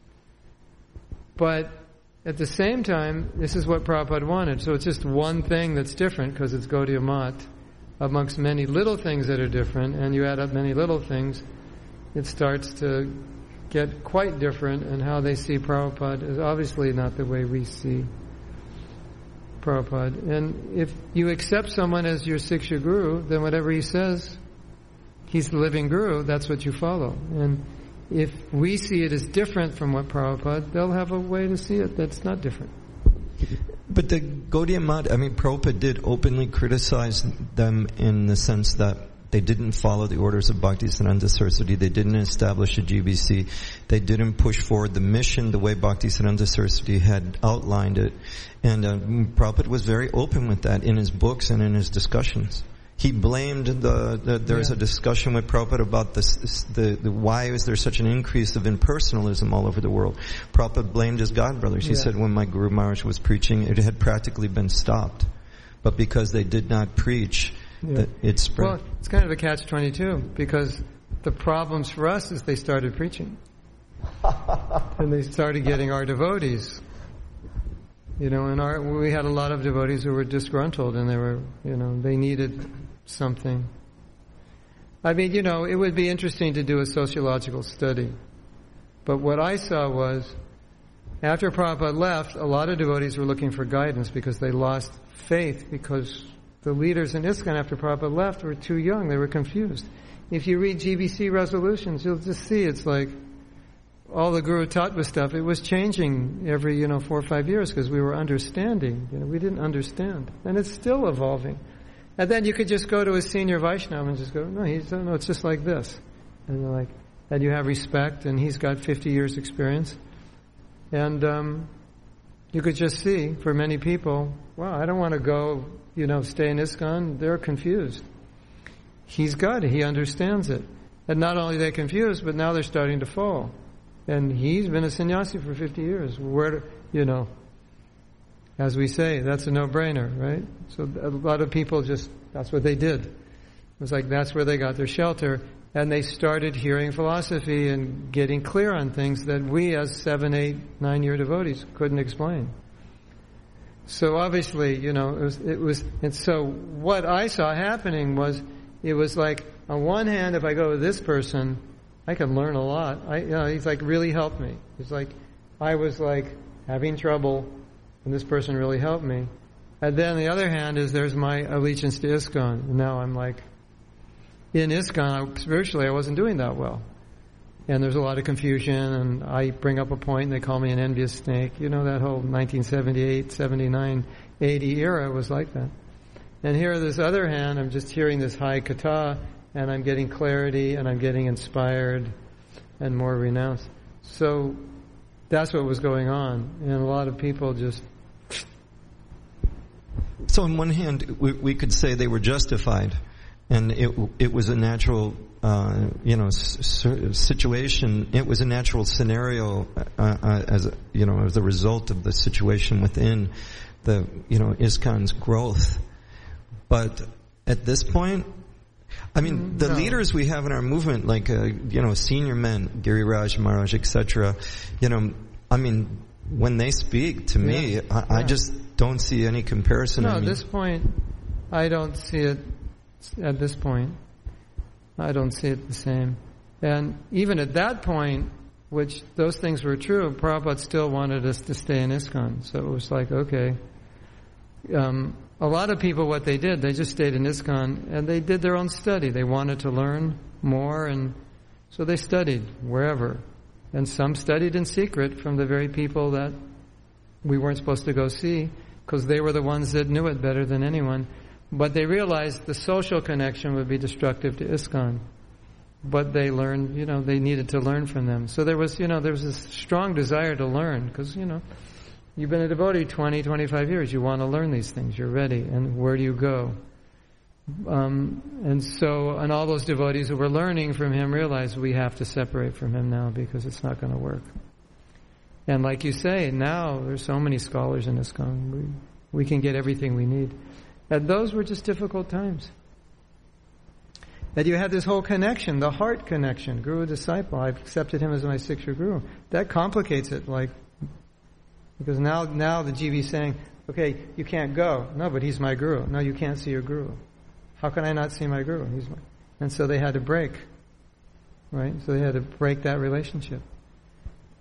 But at the same time, this is what Prabhupada wanted. So it's just one thing that's different, because it's Gaudiya Math, amongst many little things that are different, and you add up many little things, it starts to get quite different, and how they see Prabhupada is obviously not the way we see Prabhupada. And if you accept someone as your Siksha Guru, then whatever he says, he's the living Guru, that's what you follow. And if we see it as different from what Prabhupada, they'll have a way to see it that's not different. But the Gaudiya Math, Prabhupada did openly criticize them in the sense that they didn't follow the orders of Bhaktisiddhanta Saraswati. They didn't establish a GBC. They didn't push forward the mission the way Bhaktisiddhanta Saraswati had outlined it. And Prabhupada was very open with that in his books and in his discussions. He blamed there's a discussion with Prabhupada about the why is there such an increase of impersonalism all over the world. Prabhupada blamed his godbrothers. He said when my Guru Maharaj was preaching, it had practically been stopped. But because they did not preach, that it spread. Well, it's kind of a catch-22, because the problems for us is they started preaching. And they started getting our devotees. You know, and we had a lot of devotees who were disgruntled, and they were, they needed something. I mean, it would be interesting to do a sociological study. But what I saw was, after Prabhupada left, a lot of devotees were looking for guidance because they lost faith, because the leaders in ISKCON after Prabhupada left were too young. They were confused. If you read GBC resolutions, you'll just see it's like all the Guru Tattva stuff, it was changing every, 4 or 5 years because we were understanding. We didn't understand. And it's still evolving. And then you could just go to a senior Vaishnava and just go, no, it's just like this. And and you have respect, and he's got 50 years experience. And you could just see, for many people, wow, I don't want to go, stay in ISKCON. They're confused. He's got it. He understands it. And not only are they confused, but now they're starting to fall. And he's been a sannyasi for 50 years. As we say, that's a no-brainer, right? So a lot of people that's what they did. It was like that's where they got their shelter. And they started hearing philosophy and getting clear on things that we as 7, 8, 9-year devotees couldn't explain. So obviously, it was, and so what I saw happening was, it was like, on one hand, if I go to this person, I can learn a lot. He's like really helped me. It's like, I was like having trouble, and this person really helped me. And then the other hand is there's my allegiance to ISKCON. And now I'm like, in ISKCON, spiritually, I wasn't doing that well. And there's a lot of confusion, and I bring up a point, and they call me an envious snake. That whole 1978, 79, 80 era was like that. And here, this other hand, I'm just hearing this high kata, and I'm getting clarity, and I'm getting inspired, and more renounced. So that's what was going on. And a lot of people just... So on one hand, we could say they were justified. And it was a natural, situation. It was a natural scenario, as a result of the situation within the, ISKCON's growth. But at this point, the leaders we have in our movement, like, senior men, Giriraj Maharaj, etc., when they speak to me, I just don't see any comparison. No, at this point, I don't see it. At this point, I don't see it the same. And even at that point, which those things were true, Prabhupada still wanted us to stay in ISKCON. So it was like, okay. A lot of people, what they did, they just stayed in ISKCON, and they did their own study. They wanted to learn more, and so they studied wherever. And some studied in secret from the very people that we weren't supposed to go see, because they were the ones that knew it better than anyone. But they realized the social connection would be destructive to ISKCON. But they learned, they needed to learn from them. So there was this strong desire to learn, because, you've been a devotee 20, 25 years. You want to learn these things. You're ready. And where do you go? And all those devotees who were learning from him realized we have to separate from him now, because it's not going to work. And like you say, now there's so many scholars in ISKCON. We can get everything we need. And those were just difficult times. That you had this whole connection, the heart connection, guru-disciple. I've accepted him as my Siksha Guru. That complicates it, because now the GV is saying, okay, you can't go. No, but he's my Guru. No, you can't see your Guru. How can I not see my Guru? And so they had to break, right? So they had to break that relationship.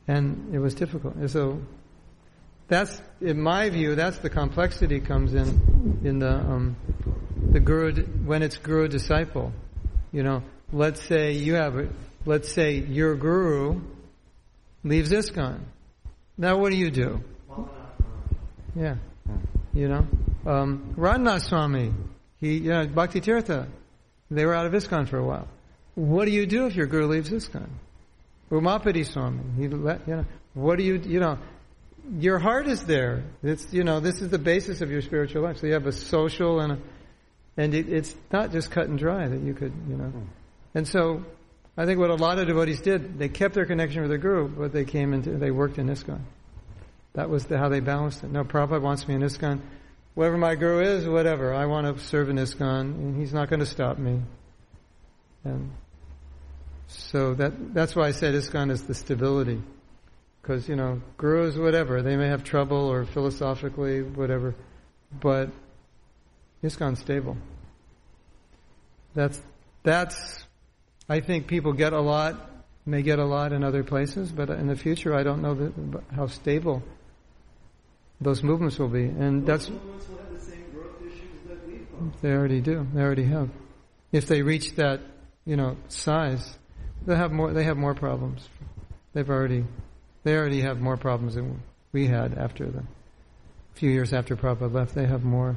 And it was difficult. And so that's, in my view, that's the complexity comes in the guru, when it's guru disciple. Let's say your guru leaves ISKCON. Now what do you do? Yeah. Radhanath Swami, Bhakti Tirtha, they were out of ISKCON for a while. What do you do if your guru leaves ISKCON? Umapati Swami, what do you, your heart is there. It's, this is the basis of your spiritual life. So you have a social and it's not just cut and dry that you could, And so, I think what a lot of devotees did, they kept their connection with the guru, but they worked in ISKCON. That was how they balanced it. No, Prabhupada wants me in ISKCON. Whoever my guru is, whatever. I want to serve in ISKCON, and he's not going to stop me. And so that's why I said ISKCON is the stability. Because, gurus, whatever, they may have trouble or philosophically, whatever, but ISKCON's stable. That's, I think people may get a lot in other places, but in the future I don't know how stable those movements will be. And that's, movements will have the same growth issues that we have. They already do. They already have. If they reach that, size, they have more problems. They already have more problems than we had after a few years after Prabhupada left. They have more.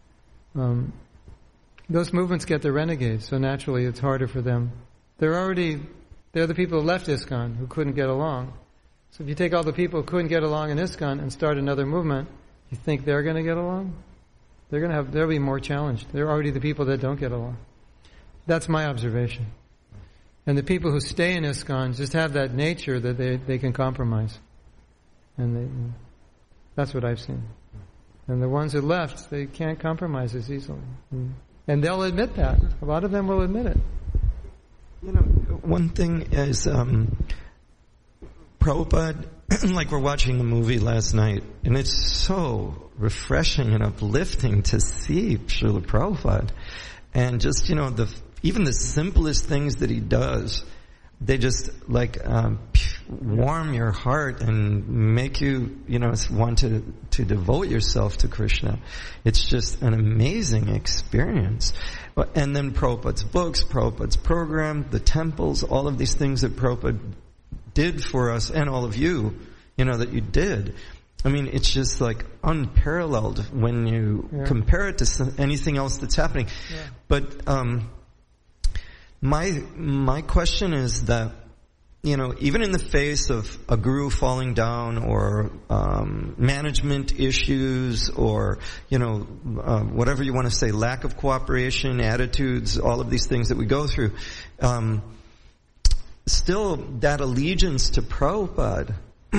Those movements get the renegades, so naturally it's harder for them. They're the people who left ISKCON who couldn't get along. So if you take all the people who couldn't get along in ISKCON and start another movement, you think they're going to get along? They'll be more challenged. They're already the people that don't get along. That's my observation. And the people who stay in ISKCON just have that nature that they can compromise. And that's what I've seen. And the ones that left, they can't compromise as easily. And they'll admit that. A lot of them will admit it. One thing is, Prabhupada, like we're watching a movie last night, and it's so refreshing and uplifting to see Srila Prabhupada. And just, even the simplest things that he does, they just warm your heart and make you, want to devote yourself to Krishna. It's just an amazing experience. And then Prabhupada's books, Prabhupada's program, the temples, all of these things that Prabhupada did for us and all of you, that you did. I mean, it's just unparalleled when you compare it to anything else that's happening. Yeah. But my question is that, even in the face of a guru falling down or management issues or, whatever you want to say, lack of cooperation, attitudes, all of these things that we go through, still that allegiance to Prabhupada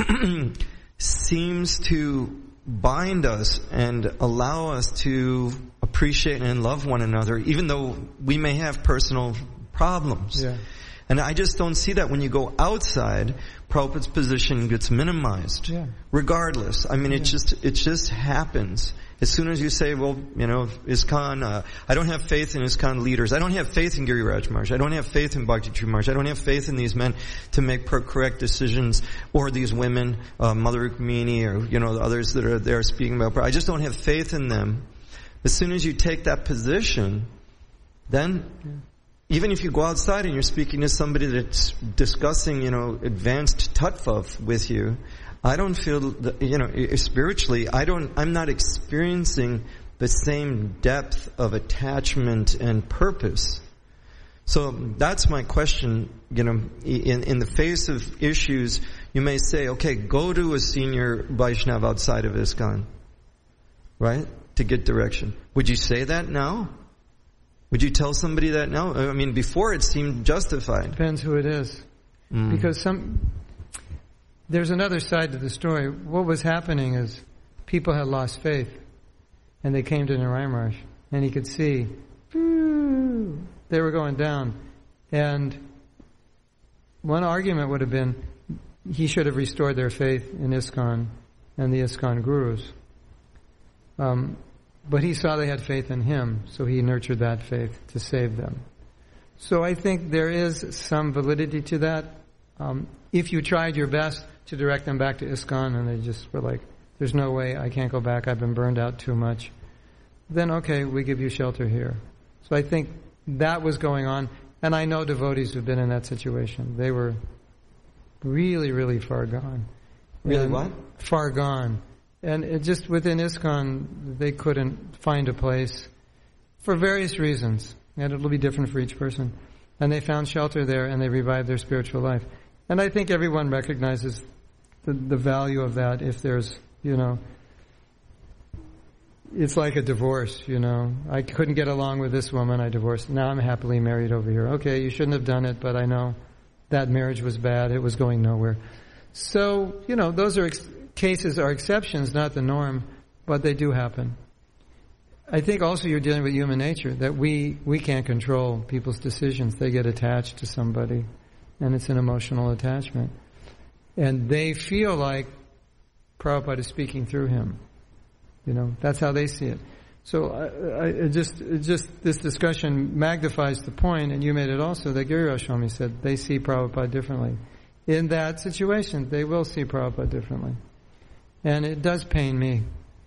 seems to bind us and allow us to appreciate and love one another, even though we may have personal problems. Yeah. And I just don't see that when you go outside, Prabhupada's position gets minimized. Yeah. Regardless. I mean, it just happens. As soon as you say, well, ISKCON, I don't have faith in ISKCON leaders. I don't have faith in Giriraj Maharaj. I don't have faith in Bhakti Tree Maharaj. I don't have faith in these men to make correct decisions, or these women, Mother Rukmini, or, the others that are there speaking about prayer. I just don't have faith in them. As soon as you take that position, then even if you go outside and you're speaking to somebody that's discussing, advanced tattva with you, I don't feel that, spiritually, I'm not experiencing the same depth of attachment and purpose. So that's my question, in the face of issues, you may say, okay, go to a senior Vaishnava outside of ISKCON, right? To get direction. Would you say that now? Would you tell somebody that now? I mean, before it seemed justified. Depends who it is. Because there's another side to the story. What was happening is people had lost faith, and they came to Narayan Maharaj, and he could see they were going down. And one argument would have been he should have restored their faith in ISKCON and the ISKCON gurus. But he saw they had faith in him, so he nurtured that faith to save them. So I think there is some validity to that. if you tried your best to direct them back to ISKCON and they just were like, there's no way, I can't go back, I've been burned out too much, then okay, we give you shelter here. So I think that was going on, and I know devotees who've been in that situation. They were really, really far gone. Really and what? Far gone. And it just within ISKCON, they couldn't find a place for various reasons, and it'll be different for each person. And they found shelter there, and they revived their spiritual life. And I think everyone recognizes the value of that. If there's, it's like a divorce, I couldn't get along with this woman, I divorced. Now I'm happily married over here. Okay, you shouldn't have done it, but I know that marriage was bad. It was going nowhere. So, those cases are exceptions, not the norm, but they do happen. I think also you're dealing with human nature, that we can't control people's decisions. They get attached to somebody, and it's an emotional attachment. And they feel like Prabhupada is speaking through him. That's how they see it. So this discussion magnifies the point, and you made it also, that Giriraj Swami said they see Prabhupada differently. In that situation, they will see Prabhupada differently. And it does pain me.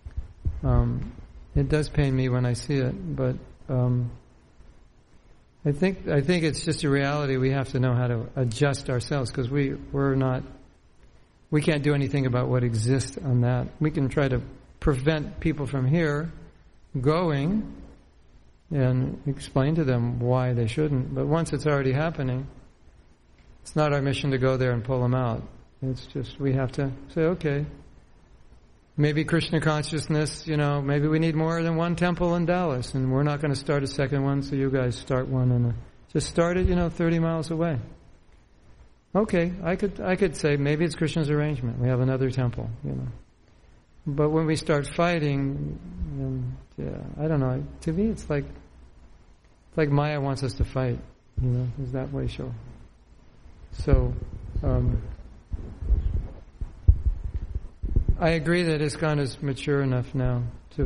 It does pain me when I see it, but I think it's just a reality. We have to know how to adjust ourselves, because we can't do anything about what exists on that. We can try to prevent people from here going and explain to them why they shouldn't. But once it's already happening, it's not our mission to go there and pull them out. It's just we have to say, okay, maybe Krishna consciousness, maybe we need more than one temple in Dallas, and we're not going to start a second one, so you guys start one, and just start it, 30 miles away. Okay, I could say maybe it's Krishna's arrangement. We have another temple, But when we start fighting, I don't know. To me, it's like Maya wants us to fight. Is that way, sure. So, I agree that ISKCON is mature enough now to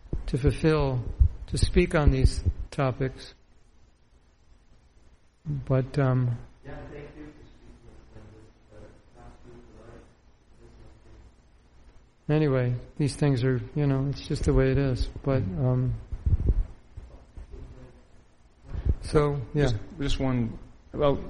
speak on these topics. But anyway, these things are, it's just the way it is. But so yeah, just one. Well,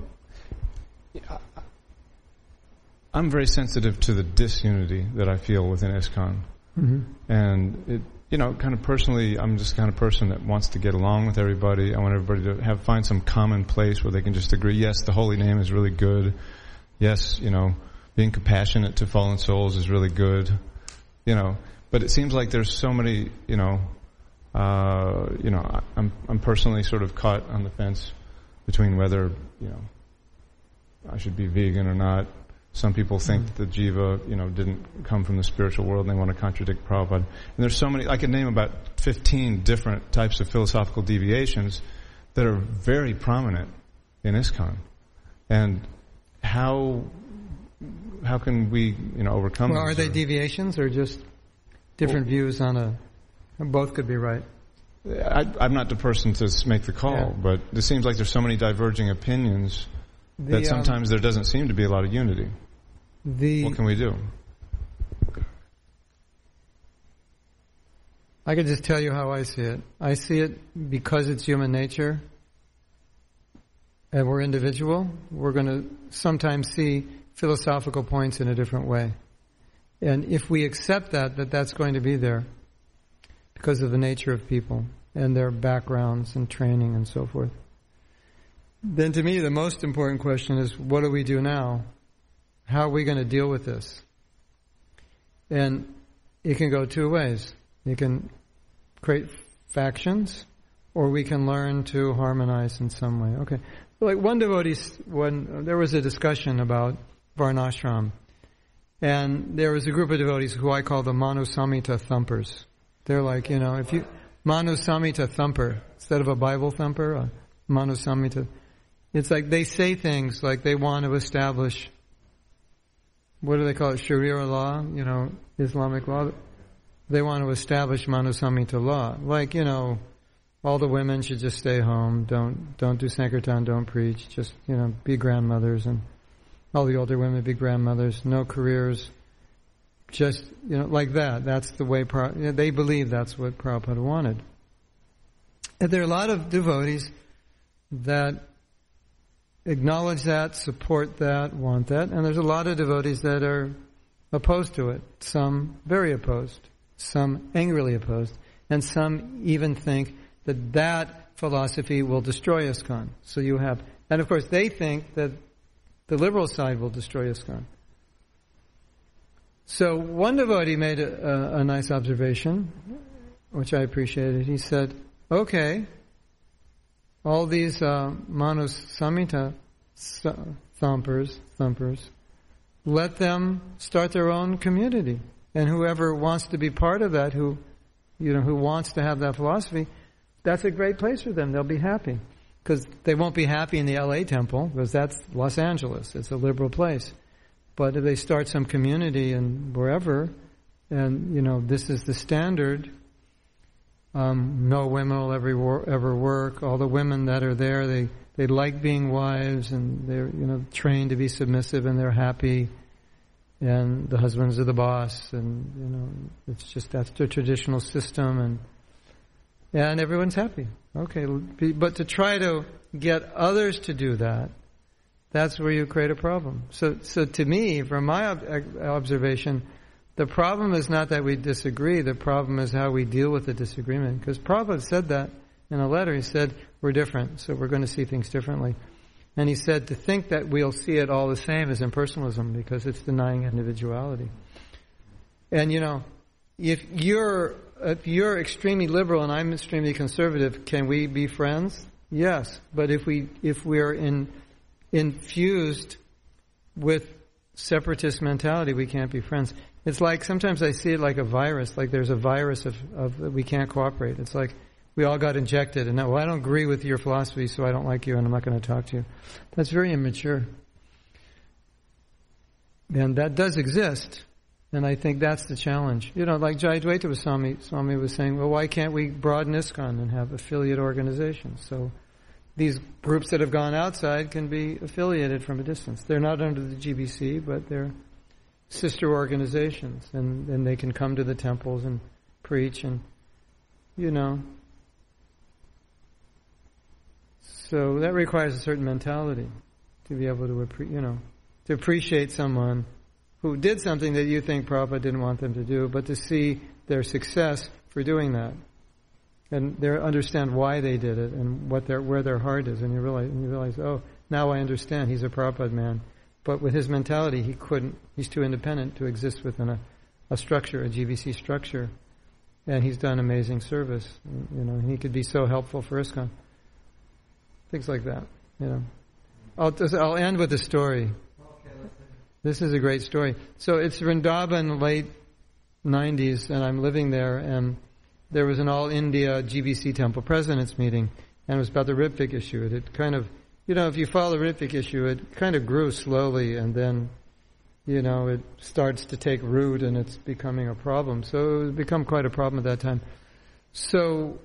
I'm very sensitive to the disunity that I feel within ISKCON. Mm-hmm. And it, kind of personally, I'm just the kind of person that wants to get along with everybody. I want everybody to find some common place where they can just agree, yes, the holy name is really good. Yes, being compassionate to fallen souls is really good. But it seems like there's so many, I'm personally sort of caught on the fence between whether, I should be vegan or not. Some people think that Jiva, didn't come from the spiritual world, and they want to contradict Prabhupada. And there's so many, I could name about 15 different types of philosophical deviations that are very prominent in ISKCON. And how can we, overcome Well, them? are they deviations or just different views on both could be right? I'm not the person to make the call, but it seems like there's so many diverging opinions that sometimes there doesn't seem to be a lot of unity. What can we do? I can just tell you how I see it. I see it because it's human nature and we're individual. We're going to sometimes see philosophical points in a different way. And if we accept that's going to be there because of the nature of people and their backgrounds and training and so forth, then to me the most important question is, what do we do now? How are we going to deal with this? And it can go two ways. You can create factions, or we can learn to harmonize in some way. Okay. Like one devotee, when there was a discussion about Varnashram, and there was a group of devotees who I call the Manusamhita thumpers. They're like, if you, Manusamhita thumper, instead of a Bible thumper, a Manusamhita. It's like they say things like they want to establish, what do they call it, Sharia law, Islamic law. They want to establish Manusamhita law. Like, all the women should just stay home, don't do Sankirtan, don't preach, just, be grandmothers. And all the older women be grandmothers, no careers, just, like that. That's the way they believe that's what Prabhupada wanted. And there are a lot of devotees that acknowledge that, support that, want that, and there's a lot of devotees that are opposed to it. Some very opposed, some angrily opposed, and some even think that philosophy will destroy ISKCON. So you have, and of course they think that the liberal side will destroy ISKCON. So one devotee made a nice observation, which I appreciated. He said, okay, all these Manusamhita thumpers, let them start their own community. And whoever wants to be part of that, who wants to have that philosophy, that's a great place for them. They'll be happy. Because they won't be happy in the LA temple, because that's Los Angeles. It's a liberal place. But if they start some community and wherever, and, this is the standard, no women will ever work. All the women that are there, they like being wives, and they're, trained to be submissive, and they're happy. And the husbands are the boss, and, it's just, that's the traditional system, and everyone's happy. Okay, but to try to get others to do that, that's where you create a problem. So to me, from my observation, the problem is not that we disagree, the problem is how we deal with the disagreement. Because Prabhupada said that in a letter. He said, we're different, so we're going to see things differently. And he said, to think that we'll see it all the same is impersonalism, because it's denying individuality. And if you're extremely liberal and I'm extremely conservative, can we be friends? Yes. But if we're infused with separatist mentality, we can't be friends. It's like, sometimes I see it like a virus, like there's a virus of we can't cooperate. It's like we all got injected, and now, I don't agree with your philosophy, so I don't like you, and I'm not going to talk to you. That's very immature. And that does exist, and I think that's the challenge. Like Jayadvaita Swami was saying, well, why can't we broaden ISKCON and have affiliate organizations? So these groups that have gone outside can be affiliated from a distance. They're not under the GBC, but they're sister organizations, and they can come to the temples and preach, and so that requires a certain mentality to be able to to appreciate someone who did something that you think Prabhupada didn't want them to do, but to see their success for doing that, and understand why they did it and where their heart is, and you realize, oh, now I understand. He's a Prabhupada man. But with his mentality, he's too independent to exist within a structure, a GBC structure. And he's done amazing service. He could be so helpful for ISKCON. Things like that, I'll end with a story. This is a great story. So it's Vrindavan, late 90s, and I'm living there, and there was an all-India GBC temple president's meeting, and it was about the Ritvik issue. It had kind of, if you follow the Ritvik issue, it kind of grew slowly, and then, it starts to take root, and it's becoming a problem. So it's become quite a problem at that time. So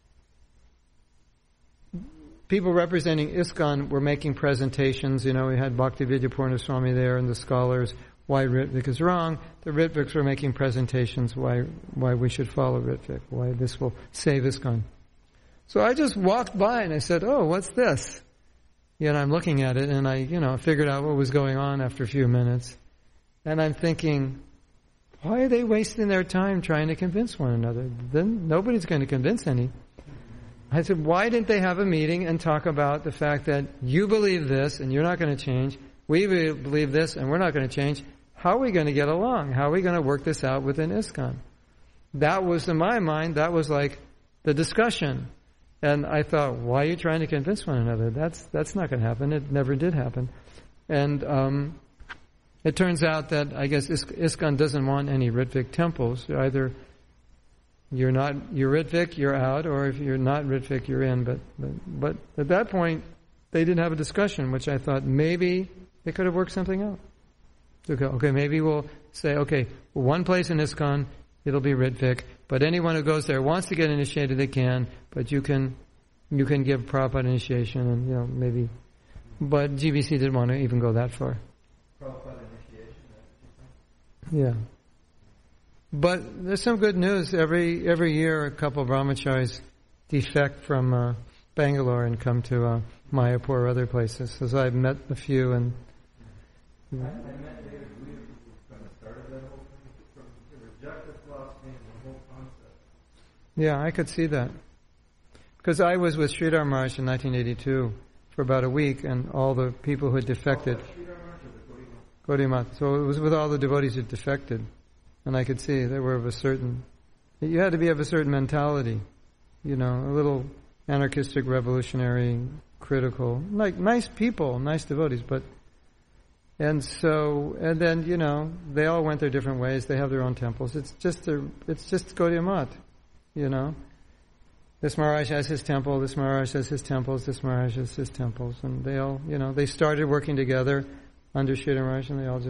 people representing ISKCON were making presentations. We had Bhaktivedya Swami there and the scholars, why Ritvik is wrong. The Ritviks were making presentations why we should follow Ritvik, why this will save ISKCON. So I just walked by and I said, oh, what's this? And I'm looking at it, and I figured out what was going on after a few minutes. And I'm thinking, why are they wasting their time trying to convince one another? Then nobody's going to convince any. I said, why didn't they have a meeting and talk about the fact that you believe this and you're not going to change, we believe this and we're not going to change. How are we going to get along? How are we going to work this out within ISKCON? That was, in my mind, that was like the discussion. And I thought, why are you trying to convince one another? That's not going to happen. It never did happen. And it turns out that I guess ISKCON doesn't want any Ritvik temples. Either you're Ritvik, you're out, or if you're not Ritvik, you're in. But at that point, they didn't have a discussion, which I thought maybe they could have worked something out. Okay, maybe we'll say, okay, one place in ISKCON, it'll be Ritvik, but anyone who goes there wants to get initiated, they can, but you can give Prabhupada initiation, and maybe. But GBC didn't want to even go that far. Prabhupada initiation. Yeah. But there's some good news. Every year, a couple of brahmacharis defect from Bangalore and come to Mayapur or other places. So I've met a few. And I met David Weir, who kind of started that whole thing, to reject the philosophy and the whole concept. Yeah, I could see that. Because I was with Sridhar Maharaj in 1982 for about a week, and all the people who had defected. Gaudiya Mata. So it was with all the devotees who defected. And I could see they were of a certain, you had to be of a certain mentality, a little anarchistic, revolutionary, critical, like nice people, nice devotees, and then, they all went their different ways, they have their own temples. It's just Gaudiya Mata, This Maharaj has his temple, this Maharaj has his temples, this Maharaj has his temples, and they all, they started working together under Sridhar Maharaj, and they all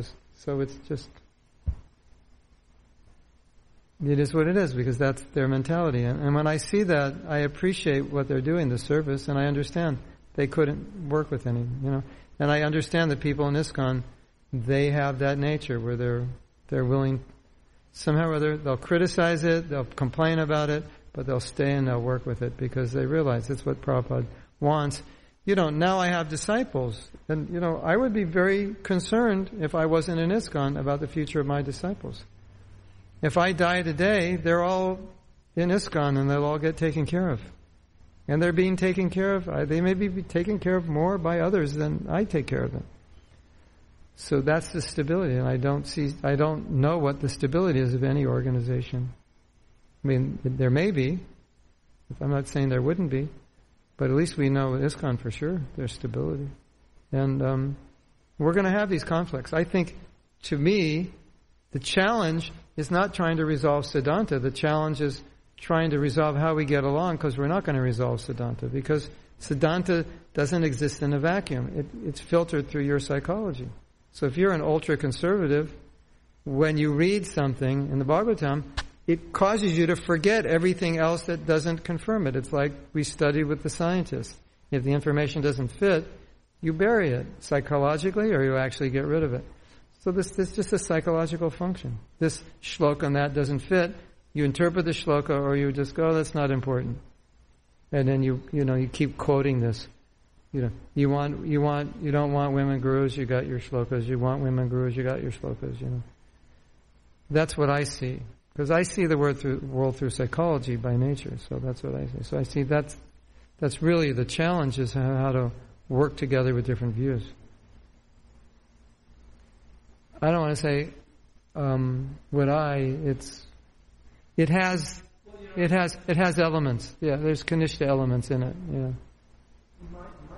it is what it is, because that's their mentality. And when I see that, I appreciate what they're doing, the service, and I understand they couldn't work with any, And I understand that people in ISKCON, they have that nature where they're willing, somehow or other, they'll criticize it, they'll complain about it, but they'll stay and they'll work with it because they realize it's what Prabhupada wants. Now I have disciples, and, I would be very concerned if I wasn't in ISKCON about the future of my disciples. If I die today, they're all in ISKCON and they'll all get taken care of. And they're being taken care of. They may be taken care of more by others than I take care of them. So that's the stability, and I don't know what the stability is of any organization. I mean, there may be. I'm not saying there wouldn't be. But at least we know with ISKCON for sure, there's stability. And we're going to have these conflicts. I think, to me, the challenge is not trying to resolve Siddhanta. The challenge is trying to resolve how we get along, because we're not going to resolve Siddhanta, because Siddhanta doesn't exist in a vacuum. It's filtered through your psychology. So if you're an ultra-conservative, when you read something in the Bhagavatam, it causes you to forget everything else that doesn't confirm it. It's like we study with the scientists. If the information doesn't fit, you bury it psychologically, or you actually get rid of it. So this is just a psychological function. This shloka and that doesn't fit. You interpret the shloka, or you just go, that's not important. And then you keep quoting this. You don't want women gurus, you got your shlokas. You want women gurus, you got your shlokas. That's what I see. Because I see the world through psychology by nature, so that's what I see. So I see that's really the challenge, is how to work together with different views. I don't want to say it has elements. Yeah, there's Kanishta elements in it. Yeah.